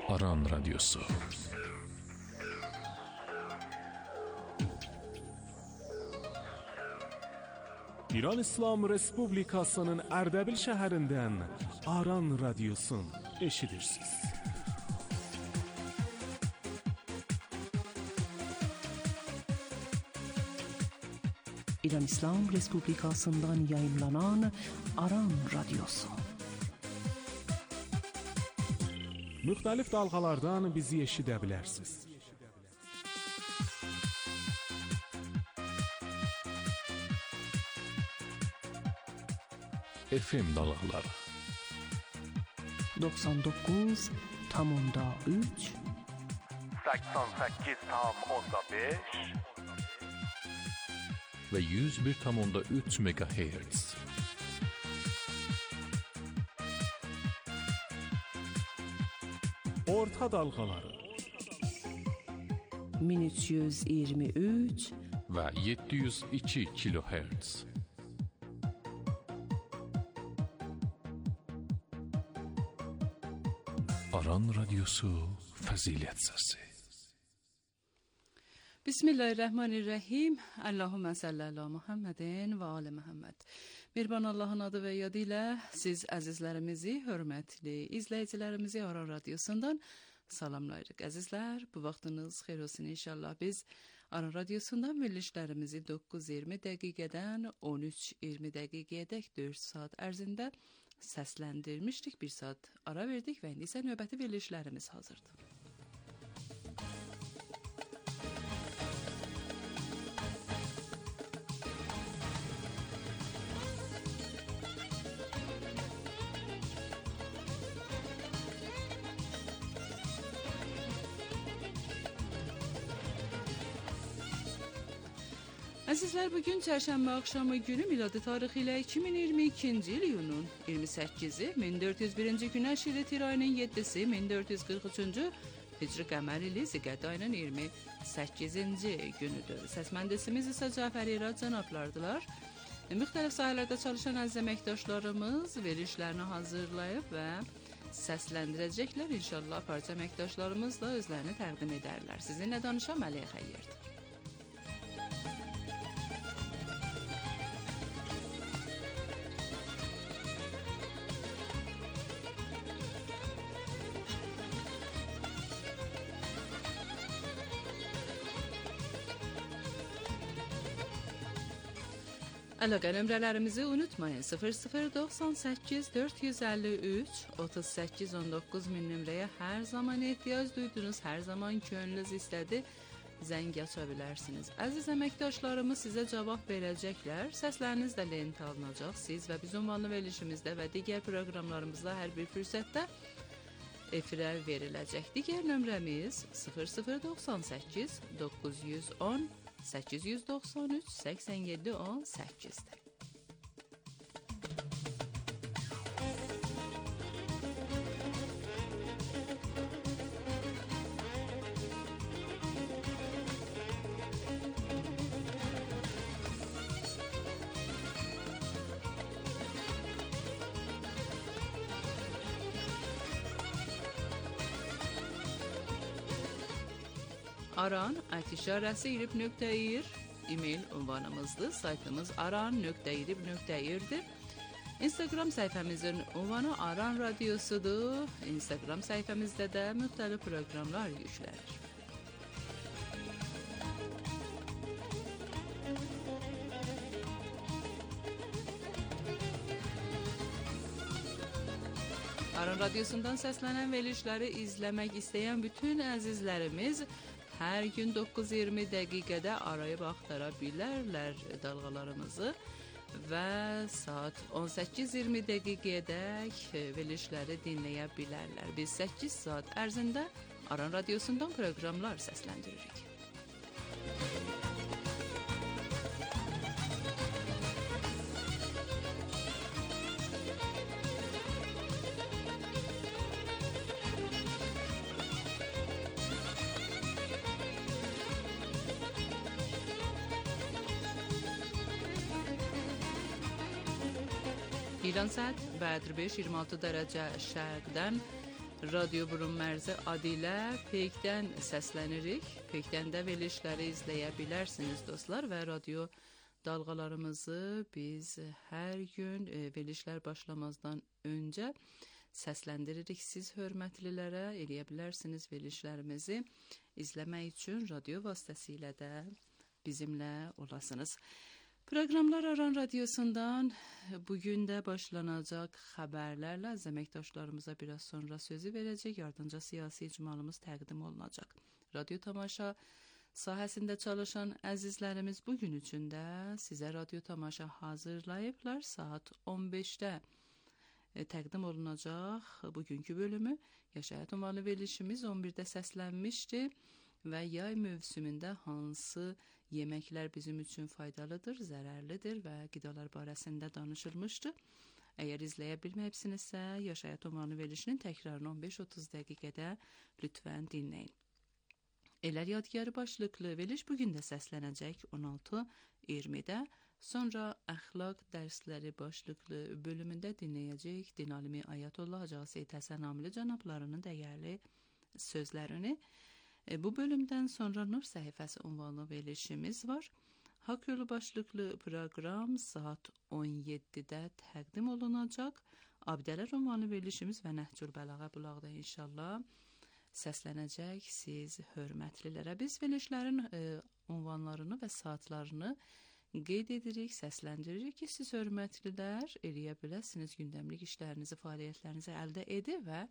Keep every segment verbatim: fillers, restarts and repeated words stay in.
Aran Radyosu. İran İslam Respublikasının Erdebil şəhərindən Aran Radyosun eşidirsiniz. İran İslam Respublikasından yayımlanan Aran Radyosu. Müxtəlif dalğalardan bizi eşidə bilərsiniz. F M dalğaları doksan dokuz nöqtə üç səksən səkkiz nöqtə beş və yüz bir nöqtə üç megahertz. Orta dalğaları min üç yüz iyirmi üç və yeddi yüz iki kilohertz. Aran Radyosu Fəzilət Səsi. Bismillahirrahmanirrahim. Allahümme salli ala Muhammedin və ali Muhammed. Mehriban Allahın adı və yadı ilə siz əzizlərimizi, hörmətli izləyicilərimizi Aran Radyosundan salamlayırıq. Əzizlər, bu vaxtınız xeyir olsun inşallah. Biz Aran Radyosundan verilişlərimizi doqquz iyirmi dəqiqədən on üç iyirmi dəqiqəyədək dörd saat ərzində səsləndirmişdik. Bir saat ara verdik və indi isə növbəti verilişlərimiz hazırdır. Əzizlər, bugün çərşənbə axşamı günü miladi tarixi ilə iki min iyirmi ikinci il iyunun iyirmi səkkizi, min dörd yüz birinci günəş ili tir ayının yeddisi, min dörd yüz qırx üçüncü hicri qəmər ili ziqət ayının iyirmi səkkizinci günüdür. Səs mühəndisimiz isə Cəfər İrad cənablardılar. Müxtəlif sahələrdə çalışan əziz əməkdaşlarımız verilişlərini hazırlayıb və səsləndirəcəklər. İnşallah parça əməkdaşlarımız da özlərini təqdim edərlər. Sizinlə danışan Məliyə Xəyyərdir. Əlaqə nömrələrimizi unutmayın. sıfır sıfır doxsan səkkiz dörd yüz əlli üç otuz səkkiz on doqquz min nömrəyə hər zaman ehtiyac duydunuz, hər zaman könlünüz istədi, zəng aça bilərsiniz. Əziz əməkdaşlarımız sizə cavab verəcəklər. Səsləriniz də lent alınacaq. Siz və biz ünvanlı verilişimizdə və digər proqramlarımızda hər bir fürsətdə efirə veriləcək. Digər nömrəmiz sıfır sıfır doxsan səkkiz doqquz yüz on səkkiz yüz doxsan üç səksən yeddi on səkkizdir. Aran at işarəsi irib nöqtə ir e-mail ünvanımızdır. Saytımız aran nöqtə irib nöqtə irdir. Instagram səhifəmizin ünvanı Aran Radyosudur. Instagram səhifəmizdə də müxtəlif proqramlar yüklənir. Aran Radyosundan səslənən verilişləri izləmək istəyən bütün əzizlərimiz hər gün doqquz iyirmi dəqiqədə arayıb axtara bilərlər dalğalarımızı və saat on səkkiz iyirmi dəqiqədək verilişləri dinləyə bilərlər. Biz səkkiz saat ərzində Aran Radyosundan proqramlar səsləndiririk. İran saat Bədr beş iyirmi altı dərəcə şərqdən Radio Burun Mərzi adı ilə Peykdən səslənirik. Peykdən də verilişləri izləyə bilərsiniz dostlar və radio dalğalarımızı biz hər gün e, verilişlər başlamazdan öncə səsləndiririk. Siz hörmətlilərə eləyə bilərsiniz verilişlərimizi izləmək üçün radio vasitəsilə də bizimlə olasınız. Proqramlar Aran Radiosundan bugün də başlanacaq xəbərlərlə əməkdaşlarımıza biraz sonra sözü verəcək, ardınca siyasi icmalımız təqdim olunacaq. Radio tamaşa sahəsində çalışan əzizlərimiz bugün üçün də sizə radio tamaşa hazırlayıblar. Saat on beşdə e, təqdim olunacaq bugünkü bölümü. Yaşayat ünvanlı verilişimiz on birdə səslənmişdi və yay mövsümündə hansı yeməklər bizim üçün faydalıdır, zərərlidir və qidalar barəsində danışılmışdı. Əgər izləyə bilməyibsinizsə, Yaşayat ünvanlı verilişinin təkrarını on beş otuz dəqiqədə lütfən dinləyin. Elər yadgarı başlıqlı veriliş bugün də səslənəcək on altı iyirmidə. Sonra əxlaq dərsləri başlıqlı bölümündə dinləyəcək Dinalimi Ayətullah Hacı Seyid Həsən Amili cənablarının dəyərli sözlərini. E, bu bölümdən sonra Nur səhifəsi ünvanlı verilişimiz var. Hak yolu başlıqlı proqram saat on yeddidə təqdim olunacaq. Abdələr ünvanlı verilişimiz və Nəhcül Bəlağa bulaqda inşallah səslənəcək siz hörmətlilərə. Biz verilişlərin e, ünvanlarını və saatlarını qeyd edirik, səsləndiririk ki, siz hörmətlilər eləyə biləsiniz gündəmlik işlərinizi, fəaliyyətlərinizi əldə edin və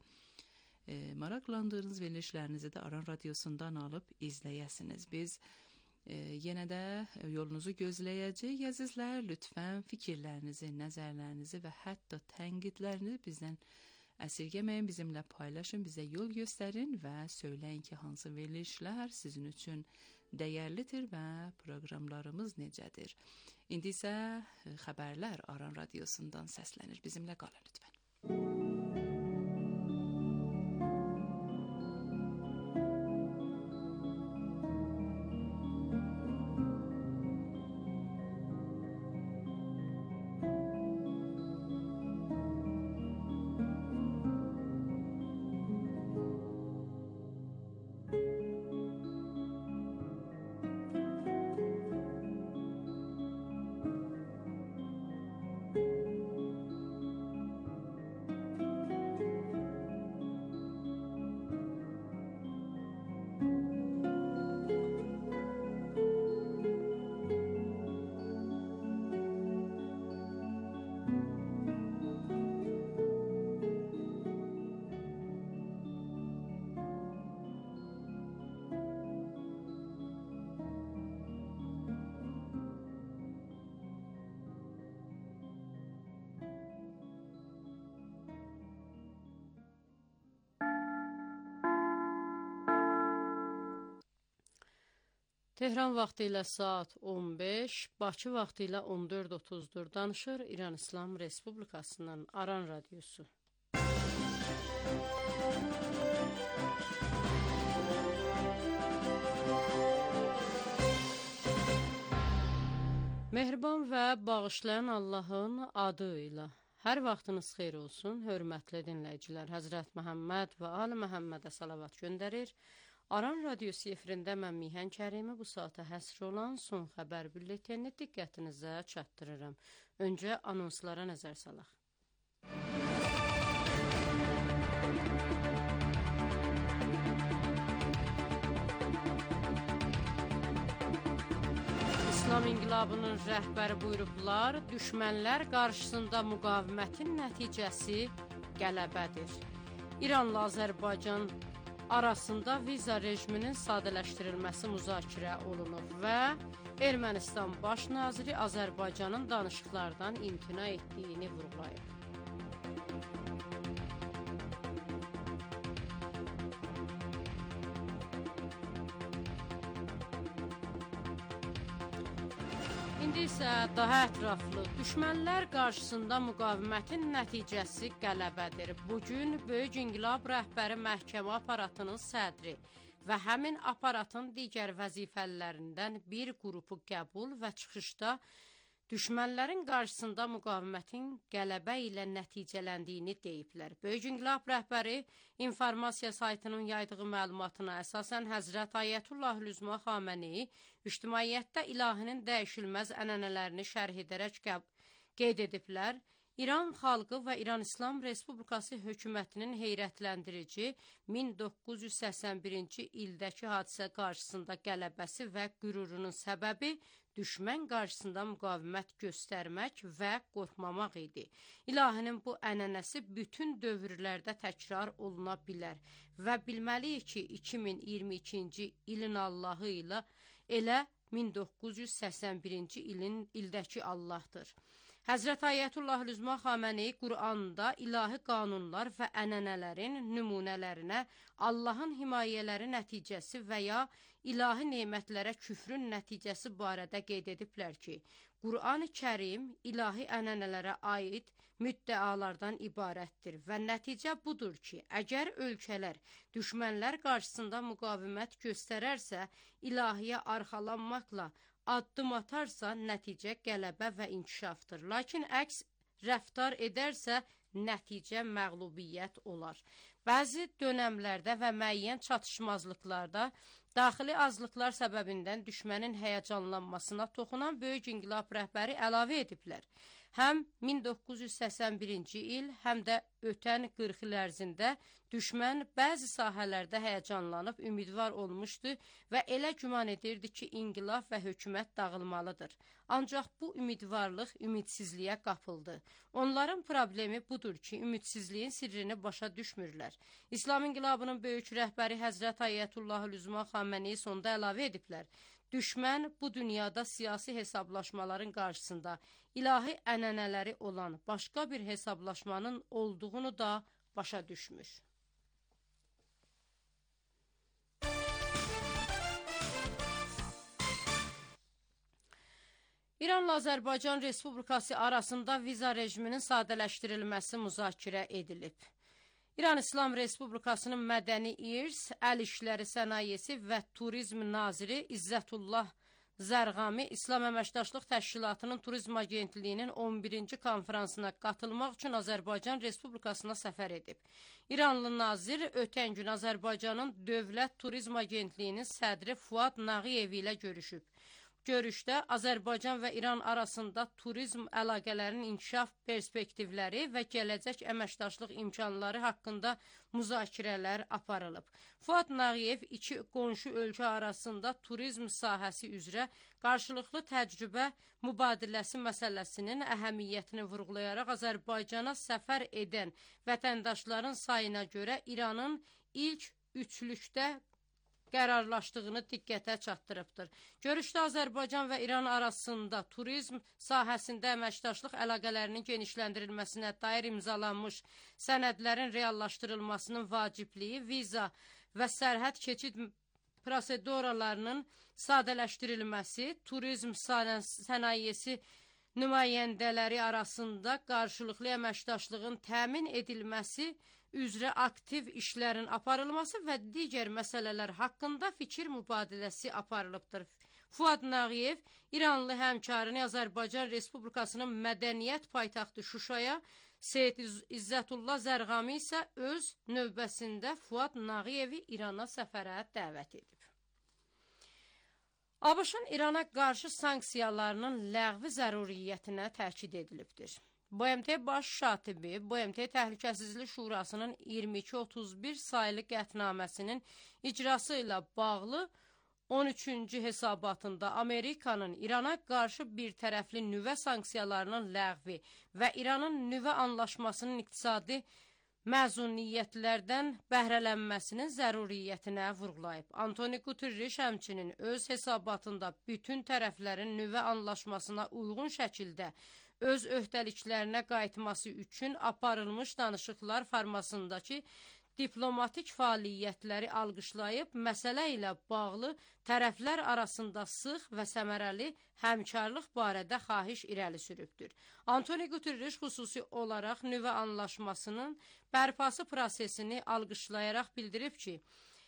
E, maraqlandığınız verilişlərinizi də Aran Radiosundan alıb izləyəsiniz. Biz e, yenə də yolunuzu gözləyəcək əzizlər. Lütfən fikirlərinizi, nəzərlərinizi və hətta tənqidlərinizi bizdən əsirgəməyin, bizimlə paylaşın, bizə yol göstərin və söyləyin ki, hansı verilişlər sizin üçün dəyərlidir və proqramlarımız necədir. İndi isə xəbərlər Aran Radiosundan səslənir. Bizimlə qalın lütfən. Tehran vaxtı ilə saat on beş, Bakı vaxtı ilə on dörd otuzdur. Danışır İran İslam Respublikasının Aran Radiosu. Mehriban və bağışlayan Allahın adı ilə. Hər vaxtınız xeyir olsun, hörmətli dinləyicilər. Həzrət Məhəmməd və Ali Məhəmmədə salavat göndərir. Aran Radiosu efirində mən Mihən Kərimi bu saata həsr olan son xəbər bülletini diqqətinizə çatdırıram. Öncə anonslara nəzər salaq. İslam İnqilabının rəhbəri buyurublar, düşmənlər qarşısında müqavimətin nəticəsi qələbədir. İranla Azərbaycan arasında viza rejiminin sadələşdirilməsi müzakirə olunub və Ermənistan baş naziri Azərbaycanın danışıqlardan imtina etdiyini vurğulayıb. İndi isə daha ətraflı, düşmənlər qarşısında müqavimətin nəticəsi qələbədir. Bugün Böyük İnqilab rəhbəri məhkəmə aparatının sədri və həmin aparatın digər vəzifələrindən bir qrupu qəbul və çıxışda düşmənlərin qarşısında müqavimətin qələbə ilə nəticələndiyini deyiblər. Böyük İnqilab rəhbəri informasiya saytının yaydığı məlumatına əsasən Həzrət Ayətullah Lüzma Xameneyi ictimaiyyətdə ilahinin dəyişilməz ənənələrini şərh edərək qeyd ediblər. İran xalqı və İran İslam Respublikası hökumətinin heyrətləndirici min doqquz yüz səksən birinci ildəki hadisə qarşısında qələbəsi və qürurunun səbəbi düşmən qarşısında müqavimət göstərmək və qorxmamaq idi. İlahinin bu ənənəsi bütün dövrlərdə təkrar oluna bilər və bilməliyik ki, iki min iyirmi ikinci ilin Allahı ilə elə min doqquz yüz səksən birinci ilin ildəki Allahdır. Həzrət Ayətullah Lüzma Xameneyi Quranda ilahi qanunlar və ənənələrin nümunələrinə Allahın himayələri nəticəsi və ya ilahi nemətlərə küfrün nəticəsi barədə qeyd ediblər ki, Quran-ı Kərim ilahi ənənələrə aid müddəalardan ibarətdir və nəticə budur ki, əgər ölkələr düşmənlər qarşısında müqavimət göstərərsə, ilahiyə arxalanmaqla addım atarsa, nəticə qələbə və inkişafdır. Lakin əks rəftar edərsə, nəticə məğlubiyyət olar. Bəzi dönəmlərdə və müəyyən çatışmazlıqlarda daxili azlıqlar səbəbindən düşmənin həyəcanlanmasına toxunan Böyük İnqilab rəhbəri əlavə ediblər. Həm min doqquz yüz səksən birinci il, həm də ötən qırx il ərzində düşmən bəzi sahələrdə həyəcanlanıb ümidvar olmuşdu və elə güman edirdi ki, inqilab və hökumət dağılmalıdır. Ancaq bu ümidvarlıq ümidsizliyə qapıldı. Onların problemi budur ki, ümidsizliyin sirrini başa düşmürlər. İslam İnqilabının böyük rəhbəri Həzrət Ayətullah Lüzma Xameneyi sonda əlavə ediblər. Düşmən bu dünyada siyasi hesablaşmaların qarşısında ilahi ənənələri olan başqa bir hesablaşmanın olduğunu da başa düşmür. İranla Azərbaycan Respublikası arasında viza rejiminin sadələşdirilməsi müzakirə edilib. İran İslam Respublikasının mədəni irs, əl işləri sənayesi və turizm naziri İzzətullah Zərğami İslam Əməkdaşlıq Təşkilatının Turizm Agentliyinin on birinci konferansına qatılmaq üçün Azərbaycan Respublikasına səfər edib. İranlı nazir ötən gün Azərbaycanın Dövlət Turizm Agentliyinin sədri Fuad Nağıyev ilə görüşüb. Görüşdə Azərbaycan və İran arasında turizm əlaqələrinin inkişaf perspektivləri və gələcək əməkdaşlıq imkanları haqqında müzakirələr aparılıb. Fuad Nağıyev iki qonşu ölkə arasında turizm sahəsi üzrə qarşılıqlı təcrübə mübadiləsi məsələsinin əhəmiyyətini vurğulayaraq Azərbaycana səfər edən vətəndaşların sayına görə İranın ilk üçlükdə qərarlaşdığını diqqətə çatdırıbdır. Görüşdə Azərbaycan və İran arasında turizm sahəsində əməkdaşlıq əlaqələrinin genişləndirilməsinə dair imzalanmış sənədlərin reallaşdırılmasının vacibliyi, viza və sərhəd keçid proseduralarının sadələşdirilməsi, turizm sənayesi nümayəndələri arasında qarşılıqlı əməkdaşlığın təmin edilməsi üzrə aktiv işlərin aparılması və digər məsələlər haqqında fikir mübadiləsi aparılıbdır. Fuad Nağıyev İranlı həmkarını Azərbaycan Respublikasının mədəniyyət paytaxtı Şuşaya, Seyid İzzətullah Zərğami isə öz növbəsində Fuad Nağıyevi İrana səfərə dəvət edib. ABŞ-ın İrana qarşı sanksiyalarının ləğvi zəruriyyətinə təkid edilibdir. B M T Baş Şatibi, B M T Təhlükəsizlik Şurasının iyirmi iki otuz bir sayılı qətnaməsinin icrası ilə bağlı on üçüncü hesabatında Amerikanın İrana qarşı bir tərəfli nüvə sanksiyalarının ləğvi və İranın nüvə anlaşmasının iqtisadi məzuniyyətlərdən bəhrələnməsinin zəruriyyətinə vurğulayıb. Antoni Guterres həmçinin öz hesabatında bütün tərəflərin nüvə anlaşmasına uyğun şəkildə öz öhdəliklərinə qayıtması üçün aparılmış danışıqlar formasındakı diplomatik fəaliyyətləri alqışlayıb, məsələ ilə bağlı tərəflər arasında sıx və səmərəli həmkarlıq barədə xahiş irəli sürübdür. Antoni Guterres xüsusi olaraq nüvə anlaşmasının bərpası prosesini alqışlayaraq bildirib ki,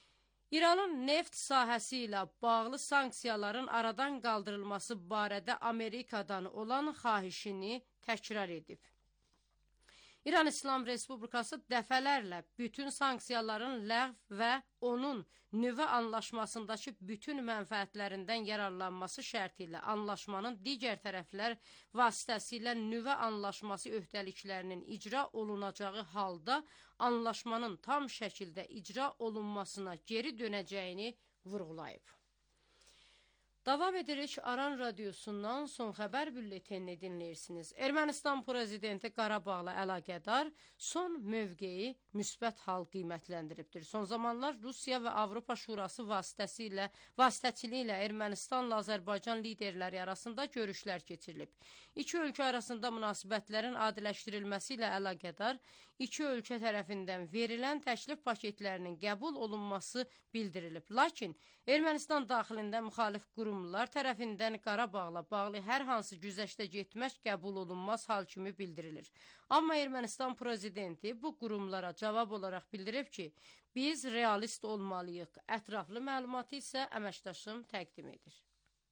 İranın neft sahəsi ilə bağlı sanksiyaların aradan qaldırılması barədə Amerikadan olan xahişini təkrar edib. İran İslam Respublikası dəfələrlə bütün sanksiyaların ləğv və onun nüvə anlaşmasındakı bütün mənfəətlərindən yararlanması şərti ilə anlaşmanın digər tərəflər vasitəsilə nüvə anlaşması öhdəliklərinin icra olunacağı halda anlaşmanın tam şəkildə icra olunmasına geri dönəcəyini vurğulayıb. Davam edirik Aran Radiosundan son xəbər bülletenini dinləyirsiniz. Ermənistan prezidenti Qarabağla əlaqədar son mövqeyi müsbət hal qiymətləndiribdir. Son zamanlar Rusiya və Avropa Şurası vasitəsilə, vasitəçiliyi ilə Ermənistanla Azərbaycan liderləri arasında görüşlər keçirilib. İki ölkə arasında münasibətlərin adiləşdirilməsi ilə əlaqədar iki ölkə tərəfindən verilən təklif paketlərinin qəbul olunması bildirilib. Lakin Ermənistan daxilində müxalif qurumlar tərəfindən Qarabağla bağlı hər hansı güzəştə getmək qəbul olunmaz hal kimi bildirilir. Amma Ermənistan prezidenti bu qurumlara cavab olaraq bildirib ki, biz realist olmalıyıq. Ətraflı məlumatı isə əməkdaşım təqdim edir.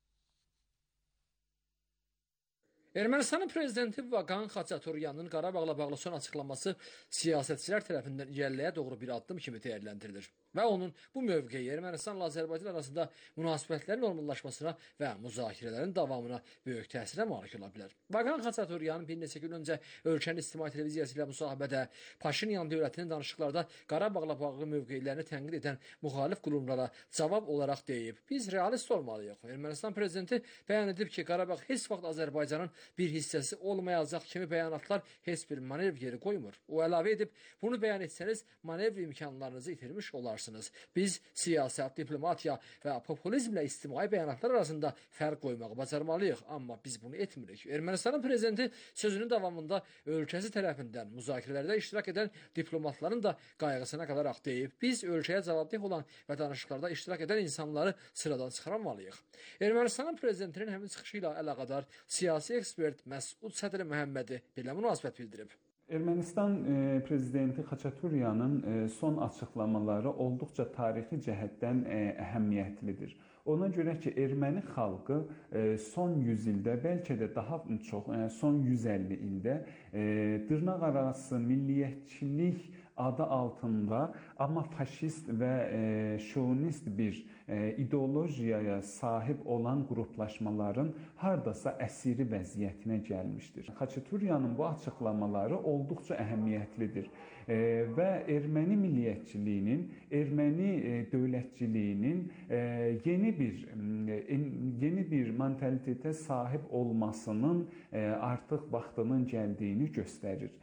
Ermənistanın prezidenti Vagan Xaçaturyanın Qarabağla bağlı son açıqlaması siyasətçilər tərəfindən irəliləyə doğru bir addım kimi dəyərləndirilir. Və onun bu mövqeyi Ermənistanla Azərbaycan arasında münasibətlərin normallaşmasına və müzakirələrin davamına böyük təsirə malik ola bilər. Vagan Xaçaturyan bir neçə gün öncə ölkənin ictimai televiziyası ilə müsahibədə Paşinyan dövlətinin danışıqlarda Qarabağla bağlı mövqeylərini tənqid edən müxalif qurumlara cavab olaraq deyib, biz realist olmalıyıq. Ermənistan prezidenti bəyan edib ki, Qarabağ heç vaxt Azərbaycanın bir hissəsi olmayacaq kimi bəyanatlar heç bir manevr yeri qoymur. O əlavə edib, bunu bəyan etsəniz manevr imkanlarınızı itirmiş olarsınız. Biz siyasət, diplomatiya və populizmlə ictimai bəyanatlar arasında fərq qoymağı bacarmalıyıq, amma biz bunu etmirik. Ermənistanın prezidenti sözünün davamında ölkəsi tərəfindən müzakirələrdə iştirak edən diplomatların da qayğısına qalaraq deyib, biz ölkəyə cavabdeh olan və danışıqlarda iştirak edən insanları sıradan çıxarmalıyıq. Ermənistanın prezidentinin həmin çıxışı ilə əlaqədar siyasi ekspert Məsud Sədri Məhəmmədi belə münasibət bildirib. Ermənistan e, prezidenti Xaçaturyanın e, son açıqlamaları olduqca tarixi cəhətdən e, əhəmiyyətlidir. Ona görə ki, erməni xalqı e, son yüz ildə, bəlkə də daha çox, e, son yüz əlli ildə e, dırnaq arası milliyyətçilik adı altında, amma faşist və e, şovinist bir e, ideolojiyaya sahib olan qruplaşmaların hardasa əsiri vəziyyətinə gəlmişdir. Xaçaturyanın bu açıqlamaları olduqca əhəmiyyətlidir e, və erməni milliyyətçiliyinin, erməni e, dövlətçiliyinin e, yeni bir e, yeni bir mentalitetə sahib olmasının e, artıq vaxtının gəldiyini göstərir.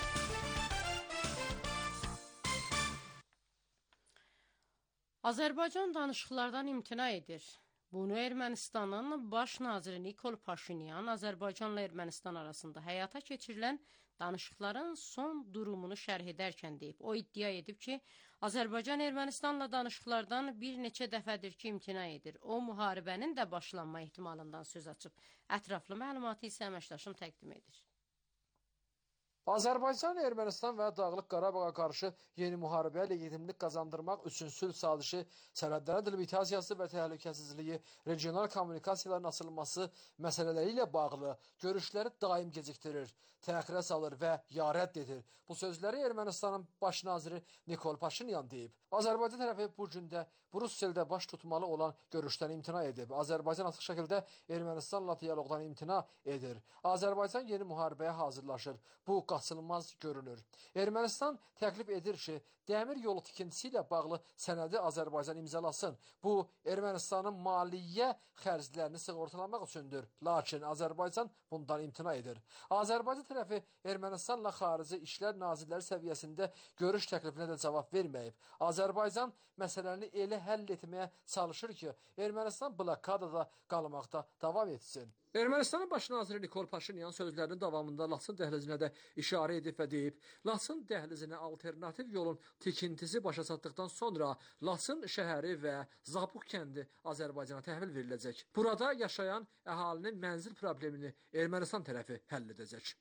Azərbaycan danışıqlardan imtina edir. Bunu Ermənistanın baş naziri Nikol Paşinyan Azərbaycanla Ermənistan arasında həyata keçirilən danışıqların son durumunu şərh edərkən deyib. O iddia edib ki, Azərbaycan Ermənistanla danışıqlardan bir neçə dəfədir ki, imtina edir. O, müharibənin də başlanma ehtimalından söz açıb. Ətraflı məlumatı isə əməkdaşım təqdim edir. Azərbaycan, Ermənistan və Dağlıq Qarabağa qarşı yeni müharibəyə legitimlik qazandırmaq üçün sülh sazişi, sərhədlərə delimitaziyası və təhlükəsizliyi, regional kommunikasiyaların açılması məsələləri ilə bağlı görüşləri daim gecikdirir, təxirə salır və ya rədd edir. Bu sözləri Ermənistanın baş naziri Nikol Paşinyan deyib. Azərbaycan tərəfi bu gündə Brüsseldə baş tutmalı olan görüşdən imtina edib. Azərbaycan açıq şəkildə Ermənistanla diyaloqdan imtina edir. Azərbaycan yeni müharibəyə hazırlaşır. Bu qaçılmaz görünür. Ermənistan təklif edir ki, dəmir yolu tikintisi ilə bağlı sənədi Azərbaycan imzalasın. Bu, Ermənistanın maliyyə xərclərini sığortalamaq üçündür. Lakin Azərbaycan bundan imtina edir. Azərbaycan tərəfi Ermənistanla xarici işlər nazirləri səviyyəsində görüş təklifinə də cavab verməyib. Azərbaycan məsələni elə həll etməyə çalışır ki, Ermənistan blokadada qalmaqda davam etsin. Ermənistanın baş naziri Nikol Paşinyan sözlərinin davamında Laçın dəhlizinə də işarə edib və deyib, Laçın dəhlizinə alternativ yolun tikintisi başa çatdıqdan sonra Laçın şəhəri və Zabuq kəndi Azərbaycana təhvil veriləcək. Burada yaşayan əhalinin mənzil problemini Ermənistan tərəfi həll edəcək.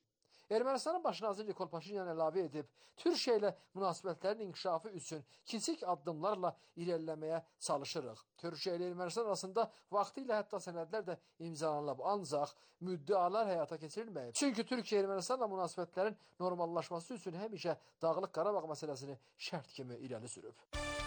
Ermənistanın baş naziri Nikol Paşinyan əlavə edib, Türkiyə ilə münasibətlərin inkişafı üçün kiçik addımlarla irəliləməyə çalışırıq. Türkiyə ilə Ermənistan arasında vaxtilə hətta sənədlər də imzalanıb, ancaq müddialar həyata keçirilməyib. Çünki Türkiyə Ermənistanla münasibətlərin normallaşması üçün həmişə Dağlıq Qarabağ məsələsini şərt kimi irəli sürüb.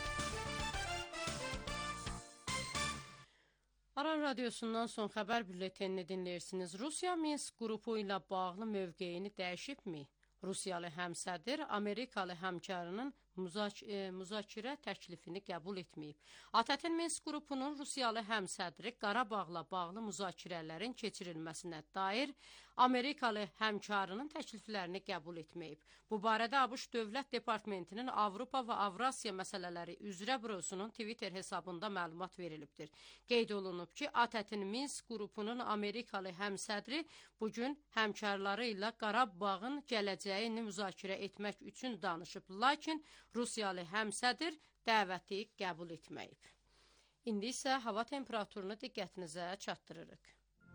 Aran Radiosundan son xəbər bülletenini dinləyirsiniz. Rusiya Minsk qrupu ilə bağlı mövqeyini dəyişibmi? Rusiyalı həmsədr Amerikalı həmkarının müzak e, müzakirə təklifini qəbul etməyib. ATƏT-in Minsk qrupunun Rusiyalı həmsədri Qarabağla bağlı müzakirələrin keçirilməsinə dair Amerikalı həmkarının təkliflərini qəbul etməyib. Bu barədə ABŞ Dövlət Departamentinin Avropa və Avrasiya məsələləri üzrə bürosunun Twitter hesabında məlumat verilibdir. Qeyd olunub ki, ATƏT-in Minsk qrupunun Amerikalı həmsədri bugün həmkarları ilə Qarabağın gələcəyini müzakirə etmək üçün danışıb, lakin Rusiyalı həmsədr dəvəti qəbul etməyib. İndi isə hava temperaturunu diqqətinizə çatdırırıq.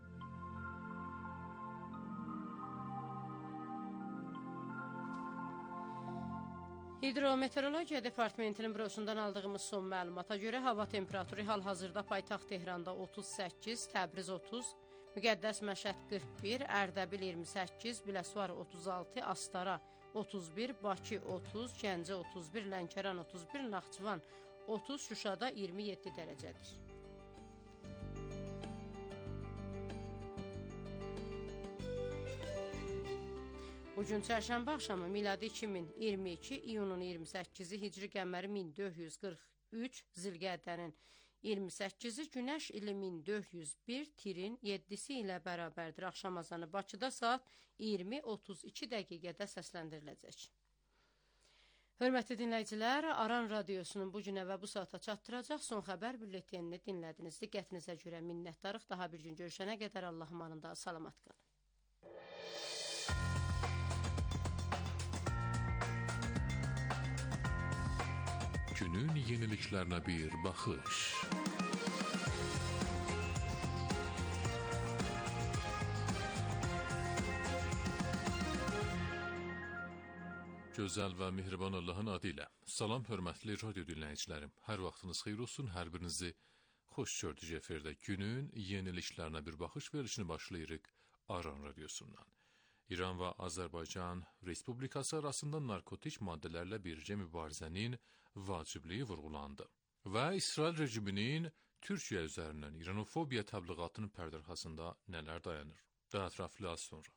Hidrometeorologiya Departamentinin bürosundan aldığımız son məlumata görə hava temperaturu hal-hazırda paytaxt Tehranda otuz səkkiz, Təbriz otuz, Müqəddəs Məşəd qırx bir, Ərdəbil iyirmi səkkiz, Biləsuvar otuz altı, Astara otuz bir, Bakı otuz, Gəncə otuz bir, Lənkəran otuz bir, Naxçıvan otuz, Şuşada iyirmi yeddi dərəcədir. Bugün çərşənbə axşamı miladi iki min iyirmi iki, iyunun iyirmi səkkizi, hicri qəməri min dörd yüz qırx üç, Zilqədənin iyirmi səkkizi, Günəş ili min dörd yüz bir, Tirin yeddisi ilə bərabərdir. Axşam azanı Bakıda saat iyirmi otuz iki dəqiqədə səsləndiriləcək. Hörmətli dinləyicilər, Aran Radiosunun bu günə və bu saata çatdıracaq son xəbər bülletenini dinlədiniz. Diqqətinizə görə minnətdarıq. Daha bir gün görüşənə qədər Allah amanında salamat qalın. Günün yeniliklerine bir bakış. Gözəl və mehriban Allahın adı ilə. Salam hörmətli radio dinləyicilərim. Hər vaxtınız xeyir olsun. Hər birinizi xoş gördük efirdə. Günün yeniliklərinə bir baxış verilişini başlayırıq Aran Radiosundan. İran və Azərbaycan Respublikası arasında narkotik maddələrlə birgə mübarizənin vacibliyi vurğulandı. Və İsrail rejiminin Türkiyə üzərindən İranofobiya təbliğatının pərdərxasında nələr dayanır? Daha ətraflı az sonra.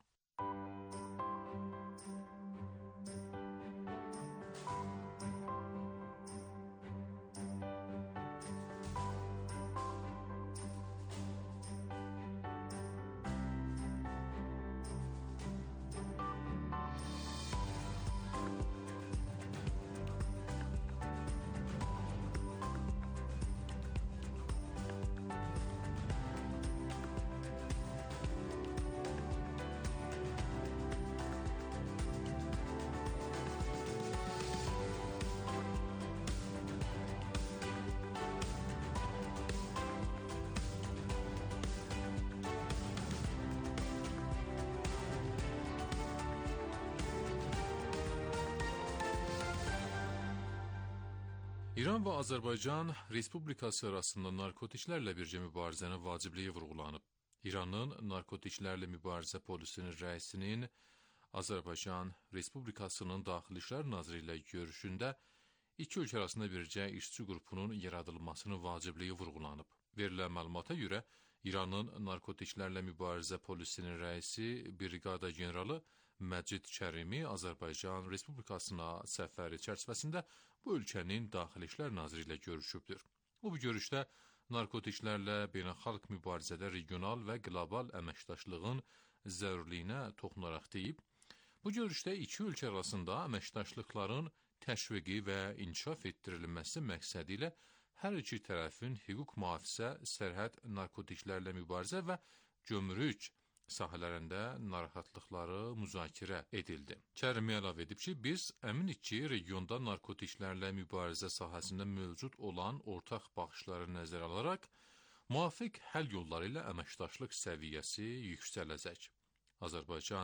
İran və Azərbaycan Respublikası arasında narkotiklərlə birgə mübarizənin vacibliyi vurğulanıb. İranın narkotiklərlə mübarizə polisinin rəisinin Azərbaycan Respublikasının Daxili İşlər Naziri ilə görüşündə iki ölkə arasında birgə işçi qrupunun yaradılmasının vacibliyi vurğulanıb. Verilən məlumata görə İranın narkotiklərlə mübarizə polisinin rəisi briqada generalı Məcid Kərimi Azərbaycan Respublikasına səfəri çərçivəsində bu ölkənin Daxili İşlər Naziri ilə görüşübdür. O bu görüşdə narkotiklərlə beynəlxalq mübarizədə regional və qlobal əməkdaşlığın zərurliyinə toxunaraq deyib, bu görüşdə iki ölkə arasında əməkdaşlıqların təşviqi və inkişaf etdirilməsi məqsədi ilə hər iki tərəfin hüquq mühafizə, sərhəd narkotiklərlə mübarizə və gömrük sahələrində narahatlıqları müzakirə edildi. Kərimi əlavə edib ki, biz əminik ki, regionda narkotiklərlə mübarizə sahəsində mövcud olan ortaq baxışları nəzərə alaraq, müvafiq həll yolları ilə əməkdaşlıq səviyyəsi yüksələcək. Azərbaycan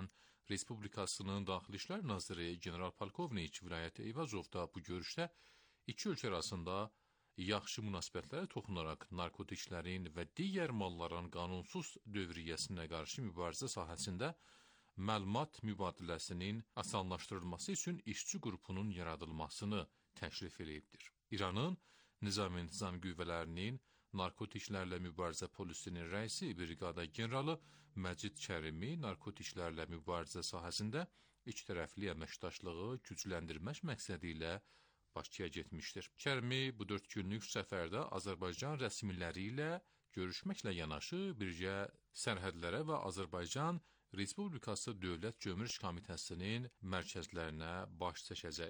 Respublikasının Daxili İşlər Naziri general-polkovnik Vilayət Eyvazov da bu görüşdə iki ölkə arasında yaxşı münasibətlərə toxunaraq narkotiklərin və digər malların qanunsuz dövriyyəsinə qarşı mübarizə sahəsində məlumat mübadiləsinin asanlaşdırılması üçün işçi qrupunun yaradılmasını təklif edibdir. İranın Nizam-intizam qüvvələrinin narkotiklərlə mübarizə polisinin rəisi briqada generalı Məcid Kərimi narkotiklərlə mübarizə sahəsində ikitərəfli əməkdaşlığı gücləndirmək məqsədi ilə Bakıya getmişdir. Kərimi bu dörd günlük səfərdə Azərbaycan rəsmiləri ilə görüşməklə yanaşı birgə sərhədlərə və Azərbaycan Respublikası Dövlət Gömrük Komitəsinin mərkəzlərinə baş çəkəcək.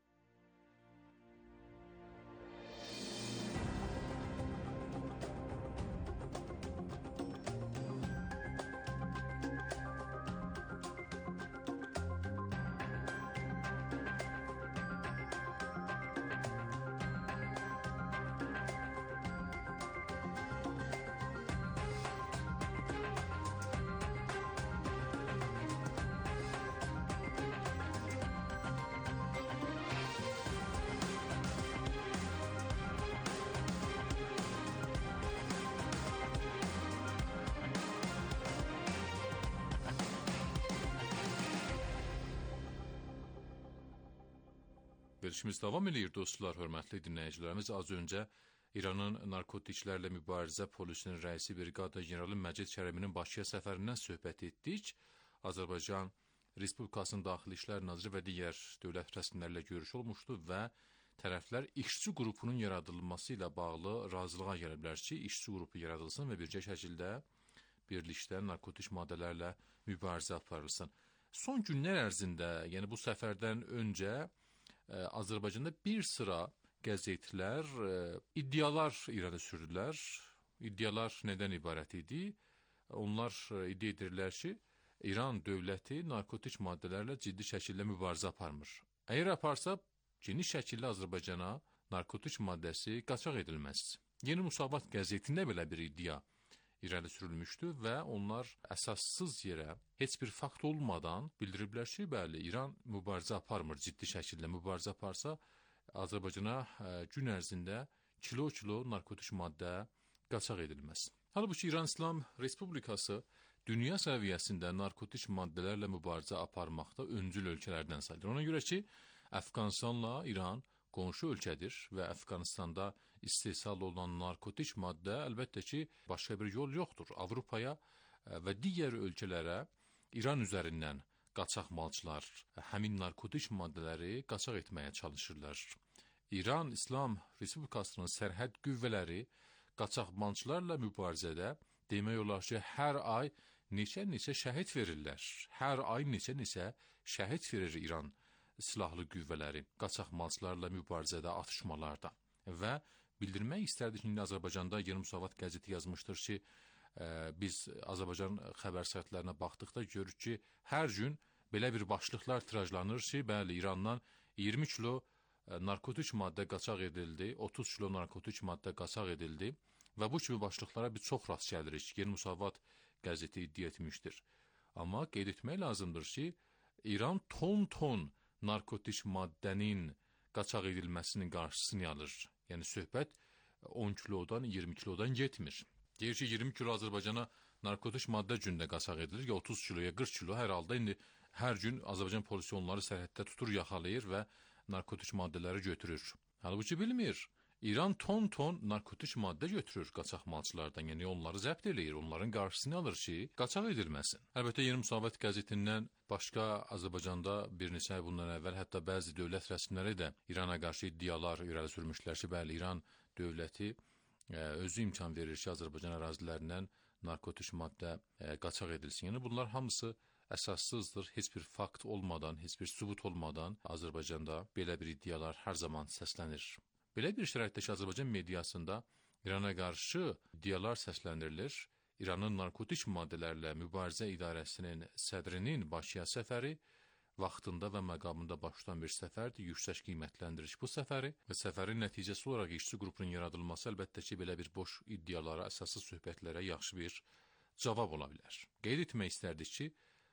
Verilişimiz davam edir dostlar, hörmətli dinləyicilərimiz. Az öncə İranın narkotiklərlə mübarizə polisinin rəisi briqada generalı Məcid Kərəminin Bakıya səfərindən söhbət etdik. Azərbaycan Respublikasının Daxili İşlər Naziri və digər dövlət rəsmiləri ilə görüş olmuşdu və tərəflər işçi qrupunun yaradılması ilə bağlı razılığa gəliblər ki, işçi qrupu yaradılsın və birgə şəkildə birlikdə narkotik maddələrlə mübarizə aparılsın. Son günlər ərzində, yəni bu səfərdən öncə Azərbaycanda bir sıra qəzetlər iddialar irəli sürdülər. İddialar nədən ibarət idi? Onlar iddia edirlər ki, İran dövləti narkotik maddələrlə ciddi şəkildə mübarizə aparmır. Əgər aparsa, geniş şəkildə Azərbaycana narkotik maddəsi qaçaq edilməz. Yeni Musavat qəzetində belə bir iddia irəli sürülmüşdü və onlar əsassız yerə, heç bir fakt olmadan bildiriblər ki, bəli, İran mübarizə aparmır ciddi şəkildə. Mübarizə aparsa, Azərbaycana gün ərzində kilo-kilo narkotik maddə qaçaq edilməz. Halbuki İran İslam Respublikası dünya səviyyəsində narkotik maddələrlə mübarizə aparmaqda öncül ölkələrdən sayılır. Ona görə ki, Əfqanistanla İran qonşu ölkədir və Əfqanistanda istehsal olunan narkotik maddə əlbəttə ki, başqa bir yol yoxdur. Avropaya və digər ölkələrə İran üzərindən qaçaq malçılar həmin narkotik maddələri qaçaq etməyə çalışırlar. İran İslam Respublikasının sərhəd qüvvələri qaçaq malçılarla mübarizədə demək olar ki, hər ay neçə-neçə şəhid verirlər. Hər ay neçə-neçə şəhid verir İran silahlı qüvvələri qaçaq malçılarla mübarizədə, atışmalarda. Və bildirmək istərdik ki, Azərbaycanda Yeni Musavat qəzeti yazmışdır ki, ə, biz Azərbaycan xəbər saytlarına baxdıqda görürük ki, hər gün belə bir başlıqlar tirajlanır ki, bəli, İrandan iyirmi kilo narkotik maddə qaçaq edildi, otuz kilo narkotik maddə qaçaq edildi və bu kimi başlıqlara biz çox rast gəlirik. Yeni Musavat qəzeti iddia etmişdir. Amma qeyd etmək lazımdır ki, İran ton-ton narkotik maddənin qaçaq edilməsinin qarşısını alır. Yəni söhbət on kilodan, iyirmi kilodan getmir. Deyir ki, iyirmi kilo Azərbaycana narkotik maddə gündə qaçaq edilir, ya otuz kilo, ya qırx kilo. Hər halda indi hər gün Azərbaycan polisi onları sərhəddə tutur, yaxalayır və narkotik maddələri götürür. Halbuki bilmir. İran ton-ton narkotik maddə götürür qaçaq malçılardan, yəni onları zəbt eləyir, onların qarşısını alır ki, qaçaq edilməsin. Əlbəttə, Yeni Musavat qəzetindən başqa Azərbaycanda bir neçə ay bundan əvvəl hətta bəzi dövlət rəsmiləri də İrana qarşı iddialar irəli sürmüşlər ki, bəli, İran dövləti ə, özü imkan verir ki, Azərbaycan ərazilərindən narkotik maddə ə, qaçaq edilsin. Yəni bunlar hamısı əsassızdır, heç bir fakt olmadan, heç bir sübut olmadan Azərbaycanda belə bir iddialar hər zaman səslənir. Belə bir şəraitdə ki, Azərbaycan mediasında İrana qarşı iddialar səsləndirilir. İranın narkotik maddələrlə mübarizə idarəsinin sədrinin Bakıya səfəri vaxtında və məqamında baş tutan bir səfərdir. Yüksək qiymətləndiririk bu səfəri və səfərin nəticəsi olaraq işçi qrupunun yaradılması əlbəttə ki, belə bir boş iddialara, əsassız söhbətlərə yaxşı bir cavab ola bilər. Qeyd etmək istərdik ki,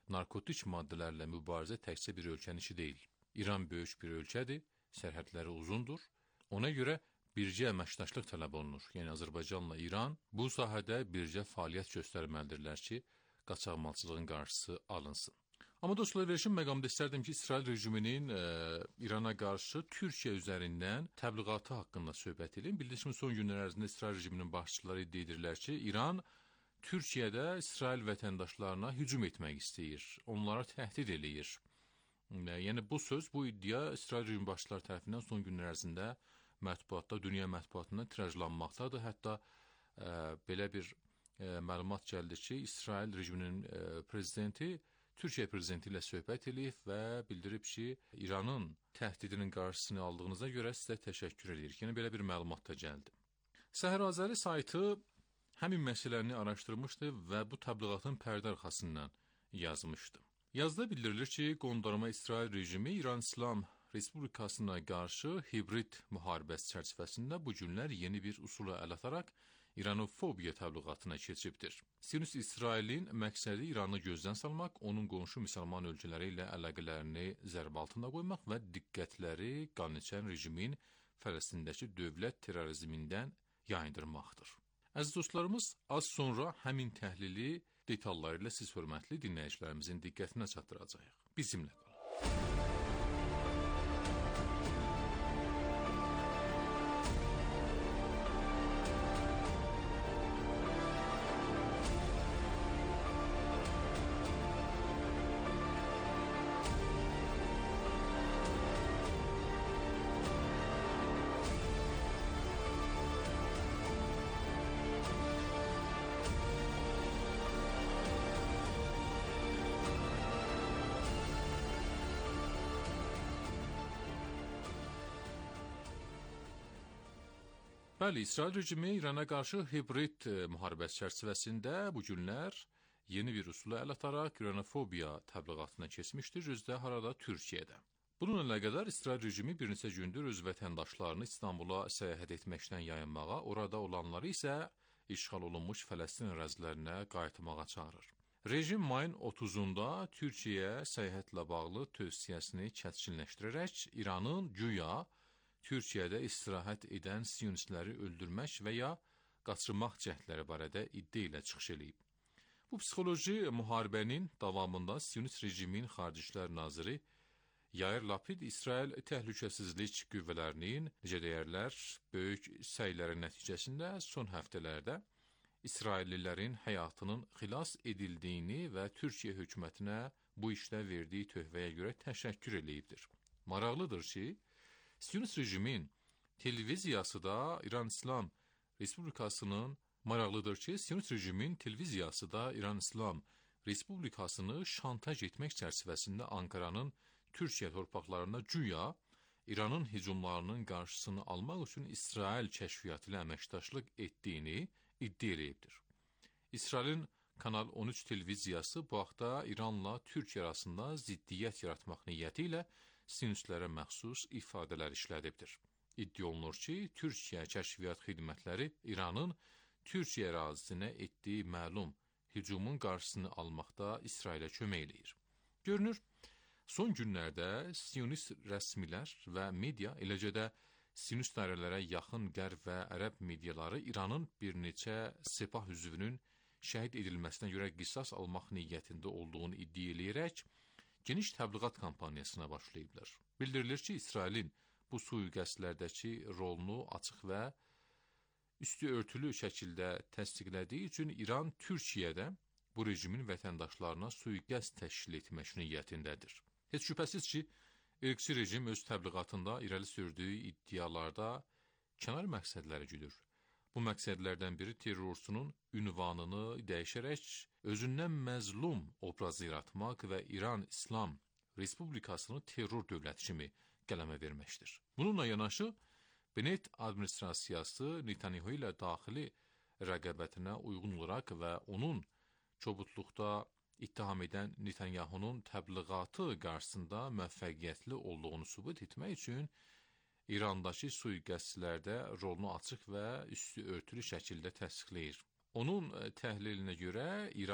narkotik maddələrlə mübarizə təkcə bir ölkənin işi deyil. İran böyük bir ölkədir, sərhədləri uzundur. Ona görə bircə əməkdaşlıq tələb olunur. Yəni Azərbaycanla İran bu sahədə bircə fəaliyyət göstərməlidirlər ki, qaçaqmalçılığın qarşısı alınsın. Amma dostlar, verişim məqamda istərdim ki, İsrail rejiminin e, İrana qarşı Türkiyə üzərindən təbliğatı haqqında söhbət edin. Bildiyiniz son günlər ərzində İsrail rejiminin başçıları iddia edirlər ki, İran Türkiyədə İsrail vətəndaşlarına hücum etmək istəyir, onlara təhdid eləyir. Yəni bu söz, bu iddia İsrail rejim başçıları tərəfindən son günlər ərzində mətbuatda, dünya mətbuatında tirajlanmaqdadır. Hətta e, belə bir e, məlumat gəldi ki, İsrail rejiminin e, prezidenti Türkiyə prezidenti ilə söhbət edib və bildirib ki, İranın təhdidinin qarşısını aldığınıza görə sizə təşəkkür edirik. Yəni belə bir məlumat da gəldi. Səhər Azəri saytı həmin məsələni araşdırmışdı və bu təbliğatın pərdə arxasından yazmışdı. Yazıda bildirilir ki, qondarma İsrail rejimi İran İslam Respublikasına qarşı hibrid müharibəsi çərçivəsində bu günlər yeni bir usula əl ataraq İranofobiya təbliğatına keçibdir. Sionist İsrailin məqsədi İranı gözdən salmaq, onun qonşu müsəlman ölkələri ilə əlaqələrini zərb altında qoymaq və diqqətləri qaniçən rejimin Fələstindəki dövlət terrorizmindən yayındırmaqdır. Əziz dostlarımız, az sonra həmin təhlili detalları ilə siz hörmətli dinləyicilərimizin diqqətinə çatdıracağıq. Bizimlə qalın. Bəli, İsrail rejimi İrana qarşı hibrid müharibəsi çərçivəsində bu günlər yeni bir usula əl ataraq İranofobiya təbliğatına keçmişdir, özdə harada Türkiyədə. Bununla əlaqədar İsrail rejimi bir neçə gündür öz vətəndaşlarını İstanbula səyahət etməkdən yayınmağa, orada olanları isə işğal olunmuş Fələstin ərazilərinə qayıtmağa çağırır. Rejim mayın otuzunda Türkiyəyə səyahətlə bağlı tövsiyəsini kəskinləşdirərək İranın güya Türkiyədə istirahət edən siyonistləri öldürmək və ya qaçırmaq cəhdləri barədə iddia ilə çıxış edib. Bu psixoloji müharibənin davamında siyonist rejimin Xarici İşlər naziri Yair Lapid İsrail təhlükəsizlik qüvvələrinin, necə deyərlər, böyük səyləri nəticəsində son həftələrdə İsraillilərin həyatının xilas edildiyini və Türkiyə hökumətinə bu işdə verdiyi töhfəyə görə təşəkkür eləyibdir. Maraqlıdır ki, Siyonist rejimin televiziyası da İran İslam Respublikasının maraqlıdır ki, Siyonist rejimin televiziyası da İran İslam Respublikasını şantaj etmək çərçivəsində Ankaranın Türkiyə torpaqlarında güya İranın hücumlarının qarşısını almaq üçün İsrail kəşfiyyatı ilə əməkdaşlıq etdiyini iddia edibdir. İsrailin Kanal on üç televiziyası bu haqda İranla Türkiyə arasında ziddiyyət yaratmaq niyyəti ilə siyonistlərə məxsus ifadələr işlədibdir. İddia olunur ki, Türkiyə kəşfiyyat xidmətləri İranın Türkiyə ərazisinə etdiyi məlum hücumun qarşısını almaqda İsrailə kömək eləyir. Görünür, son günlərdə siyonist rəsmilər və media, eləcə də siyonist dairələrə yaxın qərb və ərəb mediaları İranın bir neçə sepah üzvünün şəhid edilməsinə görə qisas almaq niyyətində olduğunu iddia eləyərək geniş təbliğat kampaniyasına başlayıblar. Bildirilir ki, İsrailin bu sui-qəsdlərdəki rolunu açıq və üstü örtülü şəkildə təsdiqlədiyi üçün İran Türkiyədə bu rejimin vətəndaşlarına sui-qəsd təşkil etmək niyyətindədir. Heç şübhəsiz ki, irqçi rejim öz təbliğatında irəli sürdüyü iddialarda kənar məqsədləri güdür. Bu məqsədlərdən biri terrorçunun ünvanını dəyişərək özündən məzlum obrazı yaratmaq və İran İslam Respublikasını terror dövləti kimi qələmə verməkdir. Bununla yanaşı, Bennett administrasiyası Netanyahu ilə daxili rəqabətinə uyğun olaraq və onun kobudluqda ittiham edən Netanyahunun təbliğatı qarşısında müvəffəqiyyətli olduğunu sübut etmək üçün İrandakı sui-qəsdlərdə rolunu açıq və üstü örtülü şəkildə təsdiqləyir. Onun təhlilinə görə İran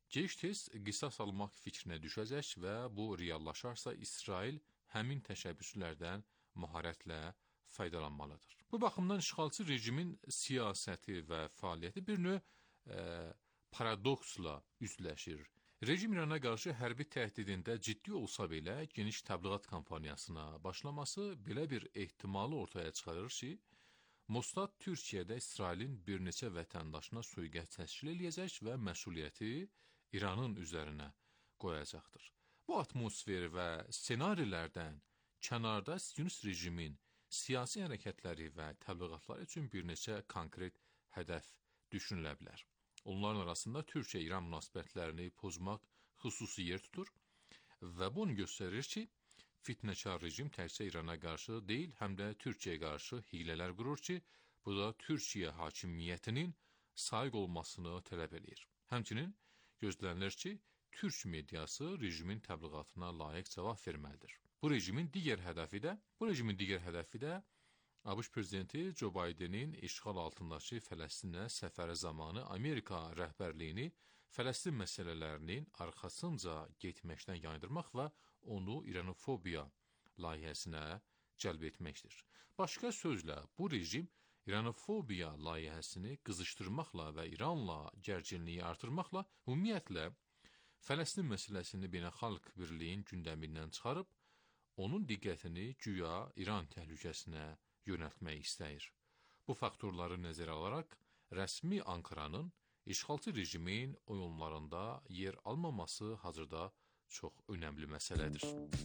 Gec-tez qisas almaq fikrinə düşəcək və bu reallaşarsa İsrail həmin təşəbbüslərdən məharətlə faydalanmalıdır. Bu baxımdan işğalçı rejimin siyasəti və fəaliyyəti bir növ e, paradoksla üzləşir. Rejim İrana qarşı hərbi təhdidində ciddi olsa belə geniş təbliğat kampaniyasına başlaması belə bir ehtimalı ortaya çıxarır ki, Mossad Türkiyədə İsrailin bir neçə vətəndaşına sui-qəsd təşkil eləyəcək və məsuliyyəti İranın üzərinə qoyacaqdır. Bu atmosfer və ssenarilərdən kənarda Siyonist rejimin siyasi hərəkətləri və təbliğatları üçün bir neçə konkret hədəf düşünülə bilər. Onların arasında Türkiyə-İran münasibətlərini pozmaq xüsusi yer tutur və bunu göstərir ki, fitnəkar rejim təkcə İrana qarşı deyil, həm də Türkiyəyə qarşı hiylələr qurur ki, bu da Türkiyə hakimiyyətinin sahib olmasını tələb edir. Həmçinin gözlənilir ki, Türk mediası rejimin təbliğatına layiq cavab verməlidir. Bu rejimin digər hədəfi də, bu rejimin digər hədəfi də ABŞ prezidenti Joe Bidenin işğal altındakı Fələstinə səfəri zamanı Amerika rəhbərliyini Fələstin məsələlərinin arxasınca getməkdən yayındırmaq və onu İranofobiya layihəsinə cəlb etməkdir. Başqa sözlə, bu rejim İranofobiya layihəsini qızışdırmaqla və İranla gərginliyi artırmaqla ümumiyyətlə Fələstin məsələsini beynəlxalq birliyin gündəmindən çıxarıb, onun diqqətini güya İran təhlükəsinə yönəltmək istəyir. Bu faktorları nəzərə alaraq, rəsmi Ankaranın işğalçı rejimin oyunlarında yer almaması hazırda çox önəmli məsələdir.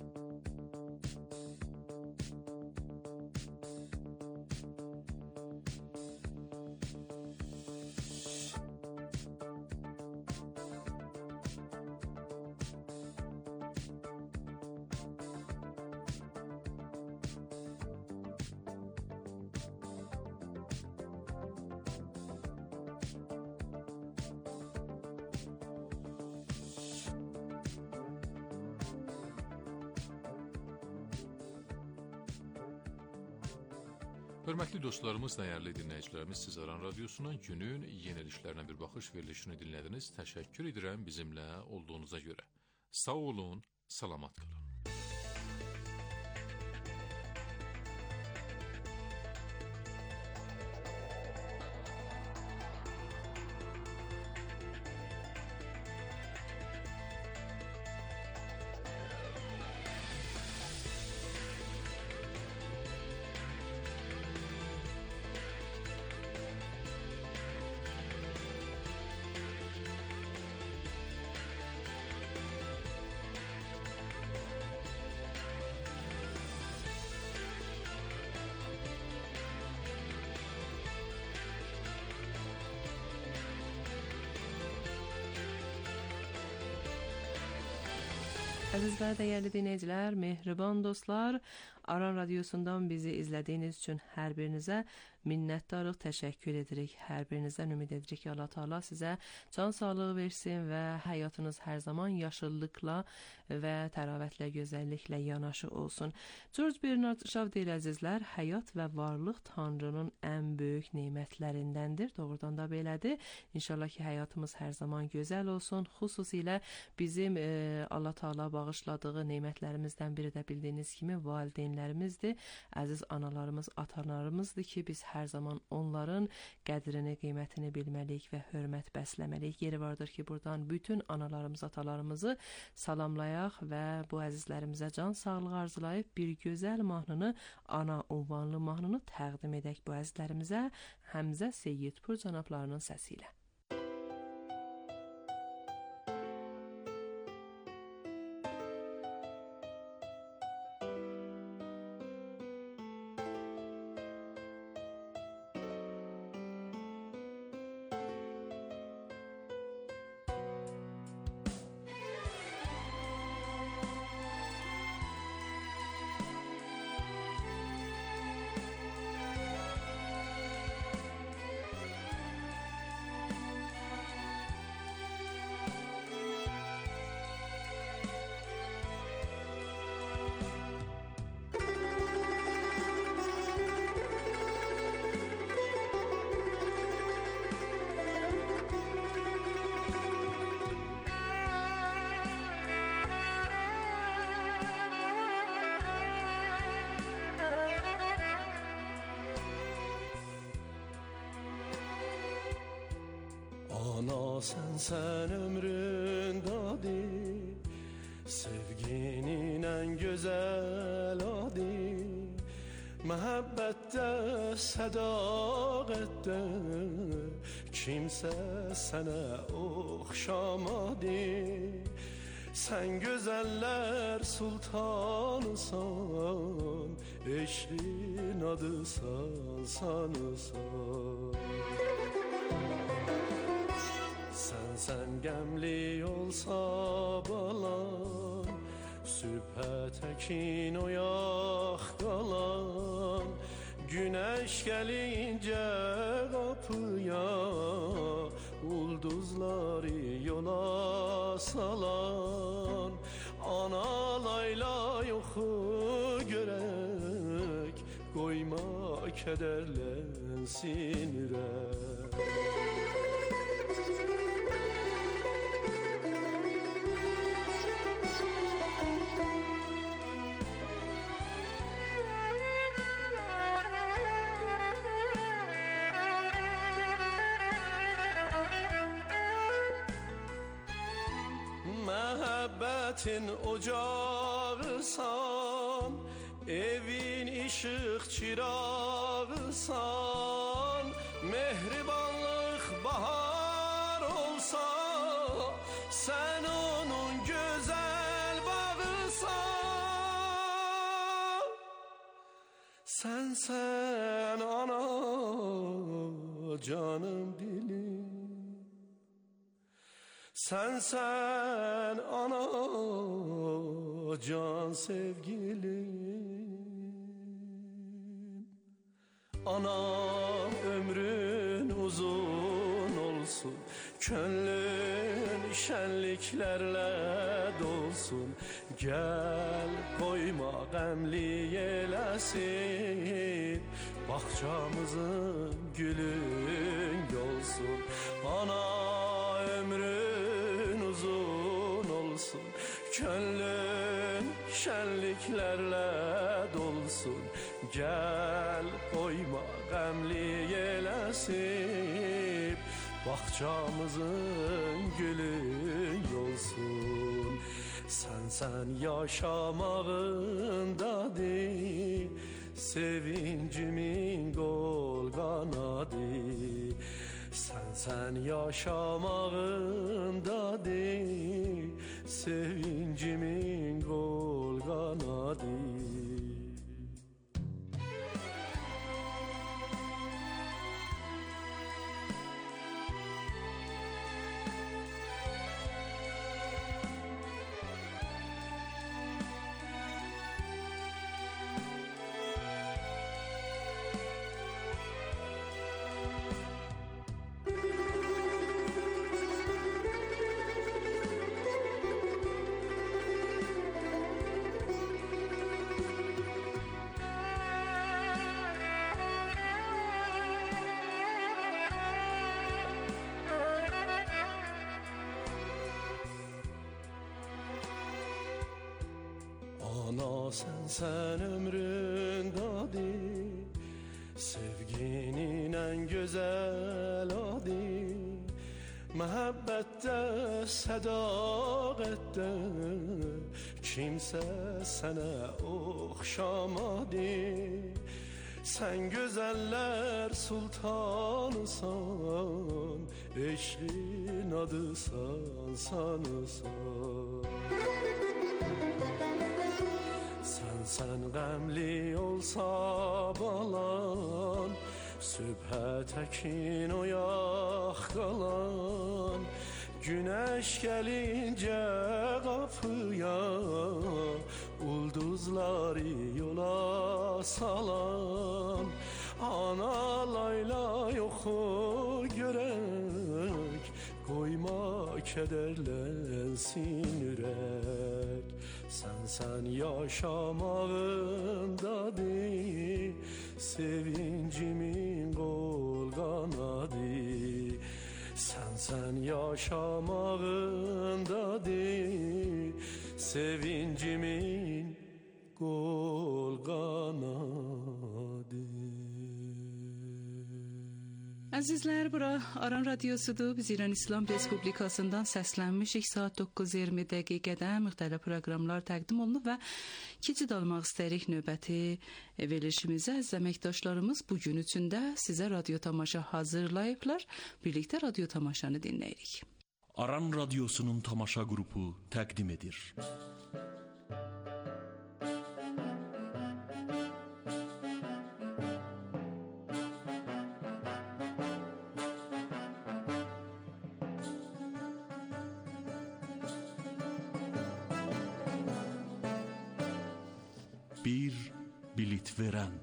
Hörmətli dostlarımız, dəyərli dinləyicilərimiz, siz Aran Radiosunun günün yenilişlərinə bir baxış verilişini dinlədiniz. Təşəkkür edirəm bizimlə olduğunuza görə. Sağ olun, salamat qalın. Əziz və dəyərli dinləyicilər, mehriban dostlar, Aran Radiosundan bizi izlədiyiniz üçün hər birinizə minnətdarıq, təşəkkür edirik. Hər birinizdən ümid edirik ki, Allah Taala sizə can sağlığı versin və həyatınız hər zaman yaşıllıqla və təravətlə, gözəlliklə yanaşı olsun. George Bernard Shaw deyir, əzizlər, həyat və varlıq Tanrının ən böyük nemətlərindəndir. Doğrudan da belədir. İnşallah ki, həyatımız hər zaman gözəl olsun. Xüsusilə bizim e, Allah Taala bağışladığı nemətlərimizdən biri də bildiyiniz kimi valideynlərimizdir. Əziz analarımız, atalarımızdır ki, biz hər zaman onların qədrini, qiymətini bilməliyik və hörmət bəsləməliyik. Yeri vardır ki, buradan bütün analarımız, atalarımızı salamlayaq və bu əzizlərimizə can sağlığı arzulayıb bir gözəl mahnını, ana ünvanlı mahnını təqdim edək bu əzizlərimizə Həmzə Seyyidpur cənablarının səsi ilə. Ana sen sen ömrün dadi, sevginin en güzel adi. Mehabbette, sadaqette kimse sana okşamadı. Sen güzeller sultanısan, eşkin adı san sanısan. Sen sen gemli olsa balan, sübhə tekin oyak kalan. Güneş gelince kapıya, ulduzları yola salan. Ana layla yoku görek, koyma kederlensin yürek. Mehabbetin ocağısan, evin ışık çırağısan. Mehribanlık bahar olsa, sen onun güzel bağısan. Sen sen ana canım dilim, sen sen ana can sevgilim. Ana ömrün uzun olsun, gönlün şenliklerle dolsun. Gel koyma gemli eylesin, bahçamızın gülün yolsun. Ana ömrün uzun olsun, gönlün şenliklerle dolsun. Gel koyma gemli eylesin, bahçamızın gülün yolsun. Sen sen yaşamağındadır, sevincimin gol kanadı. Sen sen yaşamağındadır, sevincimin gol kanadı. Ana sen sen ömrün dadi, sevginin en güzel adi. Mehabbette, sadaqette kimse sana okşamadı. Sen güzeller sultanısan, eşkin adı san sanısan. Sen sen gemli olsa balan, sübhə tekin oyak kalan. Güneş gelince kapıya, ulduzları yola salan. Ana layla yoku görek, koyma kederlensin yürek. Sen sen yaşamağındadır, sevincimin kol kanadı. Sen sen yaşamağındadır, sevincimin kol kanadı. Əzizlər, bura Aran Radiosudur. Biz İran İslam Respublikasından səslənmişik. Saat doqquz iyirmi dəqiqədə müxtəlif proqramlar təqdim olunub və keçid almaq istəyirik növbəti verilişimizə. Əziz əməkdaşlarımız bu gün üçün də sizə radio tamaşa hazırlayıblar. Birlikdə radio tamaşanı dinləyirik. Aran Radyosu'nun tamaşa grubu təqdim edir. Bir bilet veren.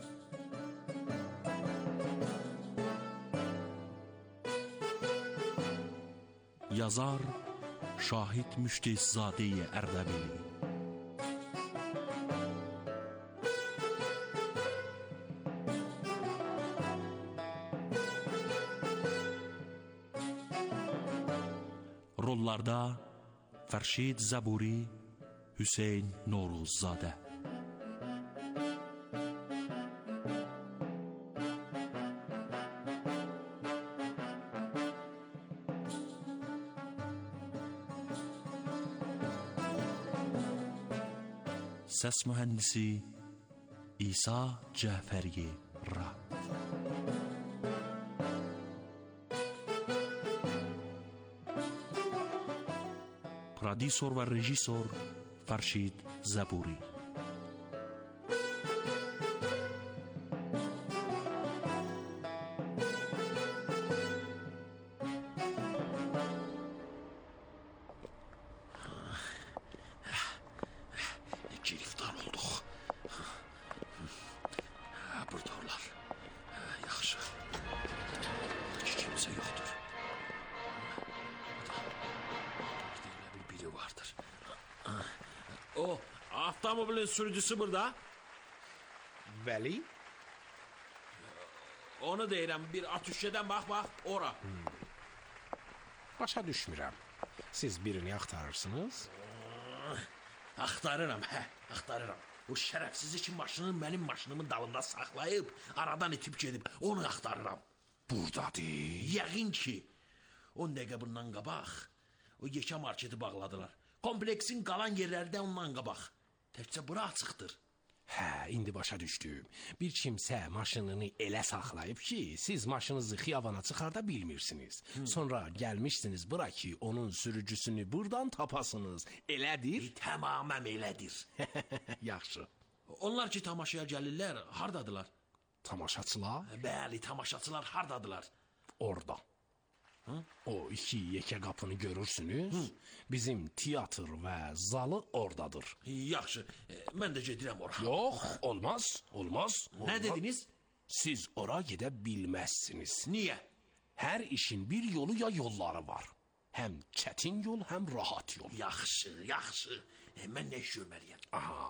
Yazar Şahit Müştehzade-i Ərdəbili. Rollarda Fərşid Zəburi, Hüseyn Noruzzadə. Səs mühəndisi İsa Cəfəri Ra. Prodüsor və rejissor Fərşid Zəburi. Giriftar olduq. Burada olar. Yaxşı. Buradakı kimsə yoxdur. Bir biri vardır. O, avtomobilin sürücüsü burada. Bəli. Onu deyirəm, bir atüşçədən bax, bax, ora. Hmm. Başa düşmürəm. Siz birini axtarırsınız? Axtarıram, hə, axtarıram. O şərəfsiz iki maşını mənim maşınımın dalında saxlayıb, aradan itib gedib, onu axtarıram. Buradadır. Yəqin ki, on dəqiqə bundan qabaq, o yekə marketi bağladılar. Kompleksin qalan yerlərdə ondan qabaq. Təkcə bura açıqdır. Hə, indi başa düşdüm. Bir kimsə maşınını elə saxlayıb ki, siz maşınınızı xiyabana çıxarda bilmirsiniz. Hmm. Sonra gəlmişsiniz bura ki, onun sürücüsünü buradan tapasınız. Elədir? E, tamamən elədir. Yaxşı. Onlar ki, tamaşaya gəlirlər, hardadılar? Tamaşaçılar? Bəli, tamaşaçılar hardadılar? Orada. Hı? O iki yekə qapını görürsünüz. Hı. Bizim teatr və zalı oradadır. Yaxşı, e, mən də gedirəm ora. Yox, olmaz, olmaz. Nə olmaz. dediniz? Siz ora gedə bilməzsiniz. Niyə? Hər işin bir yolu ya yolları var. Həm çətin yol, həm rahat yol. Yaxşı, yaxşı. E, mən nə iş görməliyəm? Aha.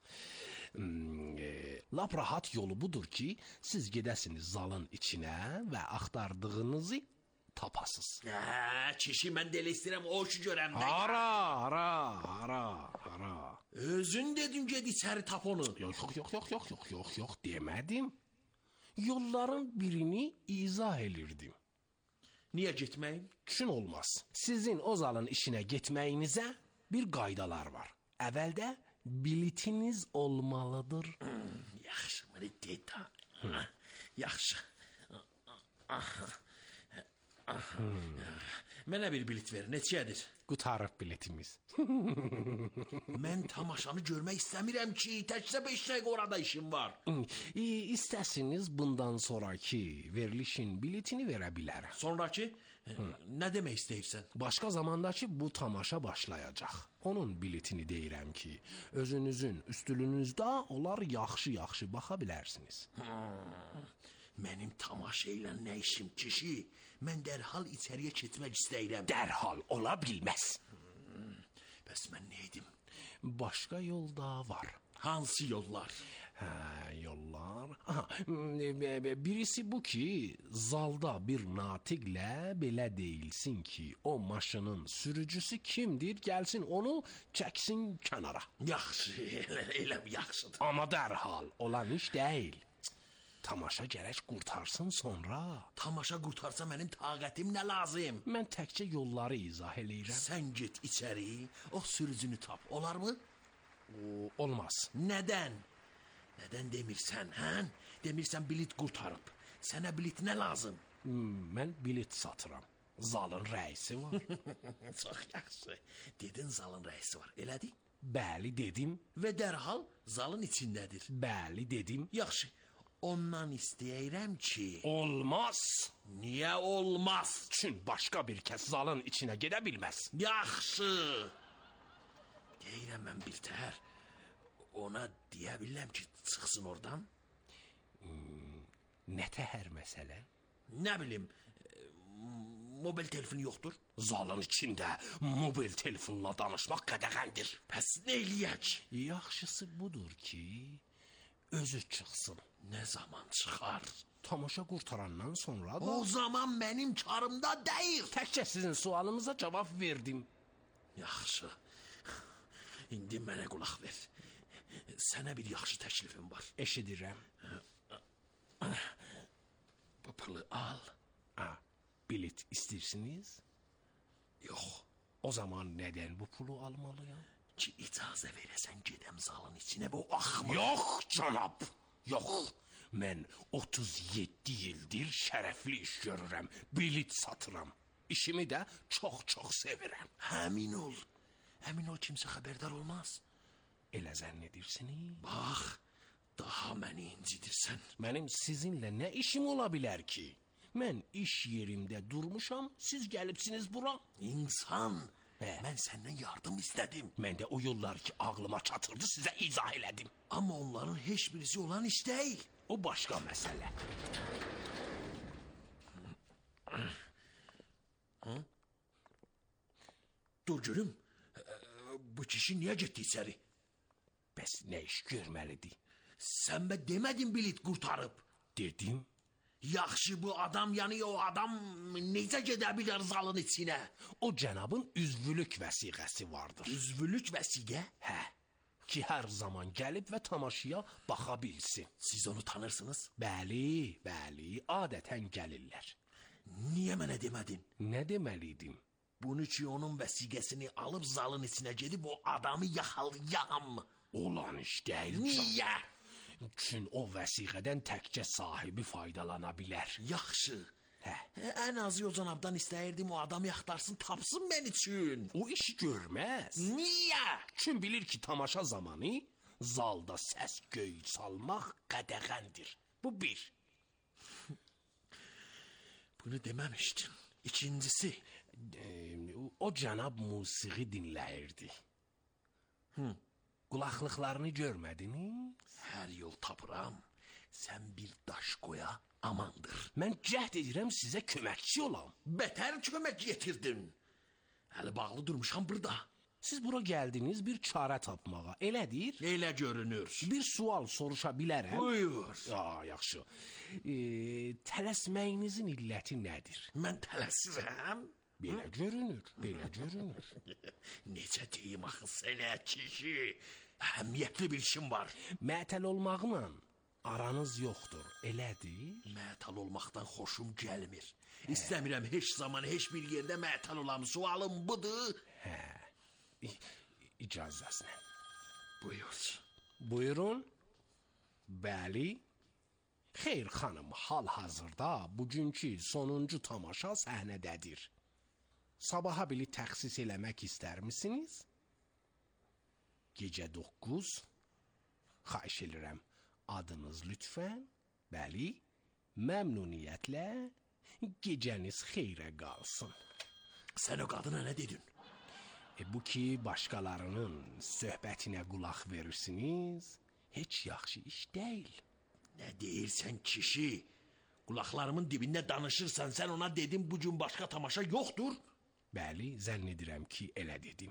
Hmm, e, lap rahat yolu budur ki, siz gedəsiniz zalın içinə və axtardığınızı tapasız. Hə, kişi, mən də elə istəyirəm o işi görəm. Hara, hara, hara, hara. Özün dedin ged içəri tap onu. Yox, yox, yox, yox, yox, yox, yox, yox demədim. Yolların birini izah elirdim. Niyə getməyim? Üçün olmaz. Sizin o zalın işinə getməyinizə bir qaydalar var. Əvvəldə biletiniz olmalıdır. Hmm, yaxşı, mənə deyta. Yaxşı. Aha. Hmm. Mənə bir bilet ver, neçədir? Qutarıb biletimiz. Mən tamaşanı görmək istəmirəm ki, təkcə beş dəqiqə orada işim var. E, İstəsiniz bundan sonraki verilişin biletini verə bilərəm. Sonraki? Hmm. Nə demək istəyirsən? Başqa zamandakı bu tamaşa başlayacaq. Onun biletini deyirəm ki, özünüzün üstülünüzdə onlar yaxşı-yaxşı baxa bilərsiniz. Hmm. Mənim tamaşa ilə nə işim kişi? Mən dərhal içəriyə keçmək istəyirəm. Dərhal ola bilməz. Hmm. Bəs mən nə edim? Başqa yol da var. Hansı yollar? Hə, yollar. Aha, birisi bu ki, zalda bir natiqlə belə deyilsin ki, o maşının sürücüsü kimdir, gəlsin onu çəksin kənara. Yaxşı, elə, elə yaxşıdır. Amma dərhal olan iş deyil. Tamaşa gərək qurtarsın sonra. Tamaşa qurtarsa mənim taqətim nə lazım? Mən təkcə yolları izah eləyirəm. Sən get içəri, o sürücünü tap. Olarmı? O, olmaz. Nədən? Nədən demirsən, hə? Demirsən bilet qurtarıb. Sənə bilet nə lazım? Hmm, mən bilet satıram. Zalın rəisi var. Çox yaxşı. Dedin zalın rəisi var, elədir? Bəli, dedim. Və dərhal zalın içindədir. Bəli, dedim. Yaxşı. Ondan istəyirəm ki... Olmaz. Niyə olmaz? Çün başqa bir kəs zalın içinə gedə bilməz. Yaxşı. Deyirəm mən bir təhər. Ona deyə biləm ki, çıxsın oradan. Hmm, nə təhər məsələ? Nə bilim, mobil telefonu yoxdur. Zalın içində mobil telefonla danışmaq qədəğəndir. Pəs nə eləyək? Yaxşısı budur ki, özü çıxsın. Nə zaman çıxar? Tamaşa qurtarandan sonra da... O zaman mənim karımda deyil. Təkcə sizin sualınıza cavab verdim. Yaxşı. İndi mənə qulaq ver. Sənə bir yaxşı təklifim var. Eşidirəm. Bu pulu al. Ha, bilet istəyirsiniz? Yox. O zaman nədən bu pulu almalıyam? Ki icazə verəsən gedəm zalın içinə bu axmı. Yox canab, yox. Mən otuz yeddi ildir şərəfli iş görürəm, bilet satıram. İşimi də çox-çox sevirəm. Həmin ol. Həmin ol kimsə xəbərdar olmaz. Elə zənn edirsiniz? Bax, daha məni incidirsən. Mənim sizinlə nə işim ola bilər ki? Mən iş yerimdə durmuşam, siz gəlibsiniz bura. İnsan, Hə. mən səndən yardım istədim. Mən də o yollar ki ağlıma çatırdı sizə izah elədim. Amma onların heç birisi olan iş deyil. O başqa məsələ. Hı? Dur görüm, bu kişi niyə getdi içəri? Bəs nə iş görməlidir? Sən bə demədin bilet qurtarıb. Dedim. Yaxşı bu adam, yəni o adam necə gedə bilər zalın içinə? O cənabın üzvülük vəsiqəsi vardır. Üzvülük vəsiqə? Hə, ki hər zaman gəlib və tamaşaya baxa bilsin. Siz onu tanırsınız? Bəli, bəli, adətən gəlirlər. Niyə mənə demədin? Nə deməliydim? Bunu ki onun vəsiqəsini alıb zalın içinə gedib o adamı yaxalayam. Olan iş deyil. Niyə? Çün o vəsiqədən təkcə sahibi faydalana bilər. Yaxşı. Hə. Ən azı o canabdan istəyirdim o adamı yaxtarsın, tapsın mən üçün. O işi görməz. Niyə? Çün bilir ki tamaşa zamanı zalda səs göy salmaq qədəğəndir. Bu bir. Bunu deməmişdin. İkincisi. E, o cənab musiqi dinləyirdi. Hı. Qulaqlıqlarını görmədiniz? Hər yol tapıram. Sən bir daş qoya, amandır. Mən cəhd edirəm sizə köməkçi olam. Bətər kömək yetirdin. Hələ bağlı durmuşam burada. Siz bura gəldiniz bir çarə tapmağa, elədir? Elə görünür. Bir sual soruşa bilərəm? Buyur. Ya, yaxşı. E, tələsməyinizin illəti nədir? Mən tələsirəm. Belə görünür, belə görünür. Necə deyim axı sənə kişi? Əhəmiyyətli bir işim var. Məətəl olmaqla aranız yoxdur, elədir? Məətəl olmaqdan xoşum gəlmir. Hə. İstəmirəm heç zaman, heç bir yerdə məətəl olam. Sualım budur. Hə, icazəsinə. Buyur. Buyurun. Bəli. Xeyr xanım, hal-hazırda bugünkü sonuncu tamaşa səhnədədir. Sabaha bili təxsis eləmək istərmisiniz? Gecə doqquz. Xahiş edirəm. Adınız lütfən. Bəli. Məmnuniyyətlə. Gecəniz xeyrə qalsın. Sən o qadına nə dedin? E, bu ki, başqalarının söhbətinə qulaq verirsiniz, heç yaxşı iş deyil. Nə deyirsən kişi? Qulaqlarımın dibində danışırsan, sən ona dedin bugün başqa tamaşa yoxdur. Bəli, zənn edirəm ki, elə dedim.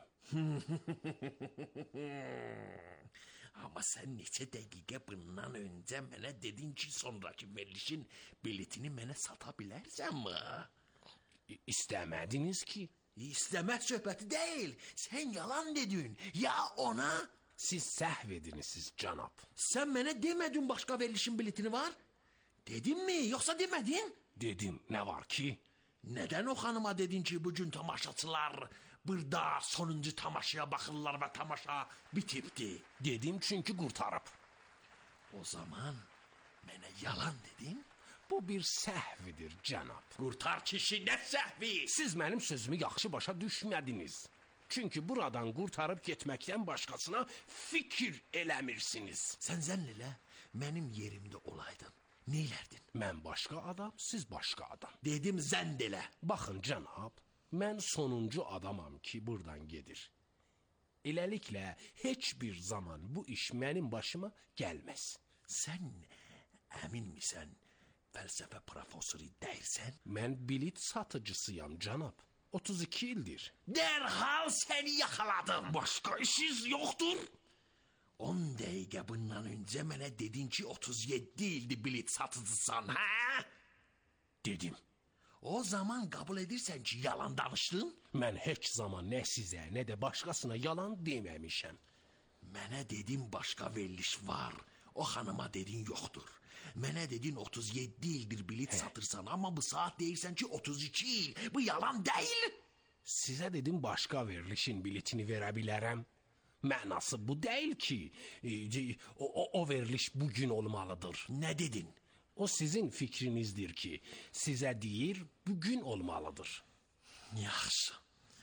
Amma sən neçə dəqiqə bundan öncə mənə dedin ki, sonraki verilişin biletini mənə sata bilərsənmi? İstəmədiniz ki? İstəmək söhbəti deyil. Sən yalan dedin. Ya ona? Siz səhv edinizsiz, canab. Sən mənə demədin başqa verilişin biletini var? Dedin mi yoksa demedin? Dedim, ne var ki? Neden o hanıma dedin ki bugün tamaşaçılar burada sonuncu tamaşaya bakırlar ve tamaşa bitipti? Dedim çünkü kurtarıp. O zaman mene yalan dedin. Bu bir səhvidir, cənab. Kurtar kişi ne səhvi? Siz mənim sözümü yaxşı başa düşmədiniz. Çünkü buradan kurtarıp getməkdən başqasına fikir eləmirsiniz. Sen zənnilə benim yerimde olaydın. Neylerdin? Mən başqa adam, siz başqa adam. Dedim zənd elə. Baxın cənab, mən sonuncu adamam ki buradan gedir. Eləliklə heç bir zaman bu iş mənim başıma gəlməz. Sen emin misən fəlsəfə profesörü deyilsən? Mən bilet satıcısıyam cənab. otuz iki ildir. Derhal seni yakaladım. Başqa işiniz yoxdur. on dəqiqə bundan öncə mənə dedin ki otuz yeddi ildir bilet satıcısan, ha? Dedim. O zaman kabul edirsən ki yalan danışdın? Mən heç zaman nə sizə, nə də başqasına yalan deməmişəm. Mənə dedin başqa veriliş var. O hanıma dedin yoktur. Mənə dedin otuz yeddi ildir bilet satırsan ama bu saat deyirsən ki otuz iki il. Bu yalan değil. Sizə dedim başqa verilişin biletini verə bilərəm. Mənası bu deyil ki, e, o, o, o veriliş bugün olmalıdır. Ne dedin? O sizin fikrinizdir ki, sizə deyir bugün olmalıdır. Yaxşı.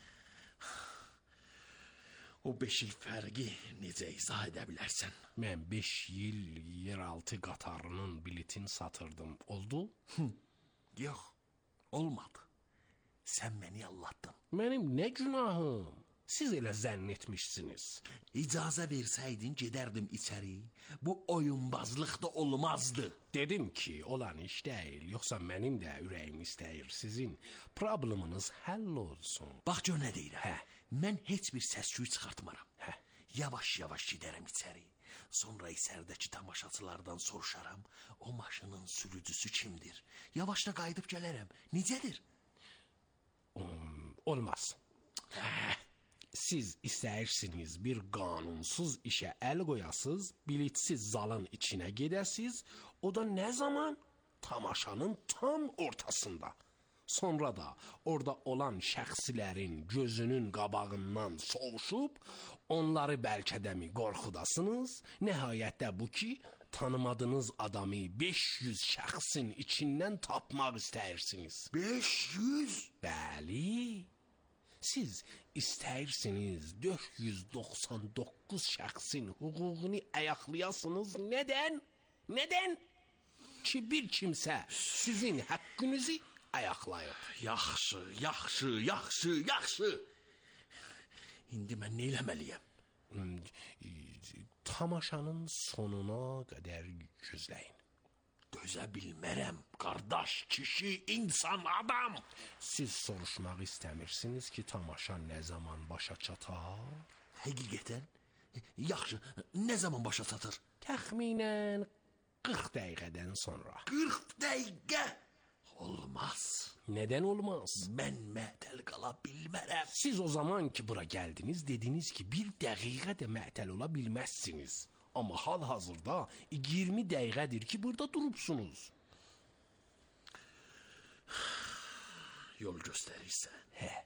O beş il fərqi necə izah edə bilərsən? Mən beş yıl yeraltı qatarının biletini satırdım. Oldu? Yox, olmadı. Sen beni aldattın. Mənim nə günahım? Siz elə zənn etmişsiniz. İcazə versəydin gedərdim içəri. Bu oyunbazlıq da olmazdı. Dedim ki, olan iş deyil, yoxsa mənim də ürəyim istəyir sizin probleminiz həll olsun. Bax gör nə deyirəm. Hə. Mən heç bir səs-küy çıxartmaram. Hə. Yavaş-yavaş gedərəm içəri. Sonra içəridəki tamaşaçılardan soruşaram. O maşının sürücüsü kimdir? Yavaşla qayıdıb gələrəm. Necədir? Um, olmaz. Hə. Siz istəyirsiniz bir qanunsuz işə əl qoyasız, biletsiz zalın içinə gedəsiz, o da nə zaman? Tamaşanın tam ortasında. Sonra da orada olan şəxsilərin gözünün qabağından soğuşub, onları bəlkə də mi qorxudasınız? Nəhayətdə bu ki, tanımadığınız adamı beş yüz şəxsin içindən tapmaq istəyirsiniz. beş yüz? Bəli. Siz istəyirsiniz dörd yüz doxsan doqquz şəxsin hüququnu ayaqlayasınız. Nədən? Nədən? Ki bir kimsə sizin haqqınızı ayaqlayıb. Yaxşı, yaxşı, yaxşı, yaxşı. İndi mən nə eləməliyəm? Tamaşanın sonuna qədər gözləyin. Dözə bilmərəm, qardaş, kişi, insan, adam. Siz soruşmaq istəmirsiniz ki, tamaşa nə zaman başa çatar? Həqiqətən? Yaxşı, nə zaman başa çatır? Təxminən qırx dəqiqədən sonra. qırx dəqiqə? Olmaz. Nədən olmaz? Mən məhtəl qala bilmərəm. Siz o zaman ki bura gəldiniz, dediniz ki bir dəqiqə də məhtəl ola bilməzsiniz. Amma hal-hazırda iyirmi dəqiqədir ki burada durubsunuz. Yol göstərirsən. Hə.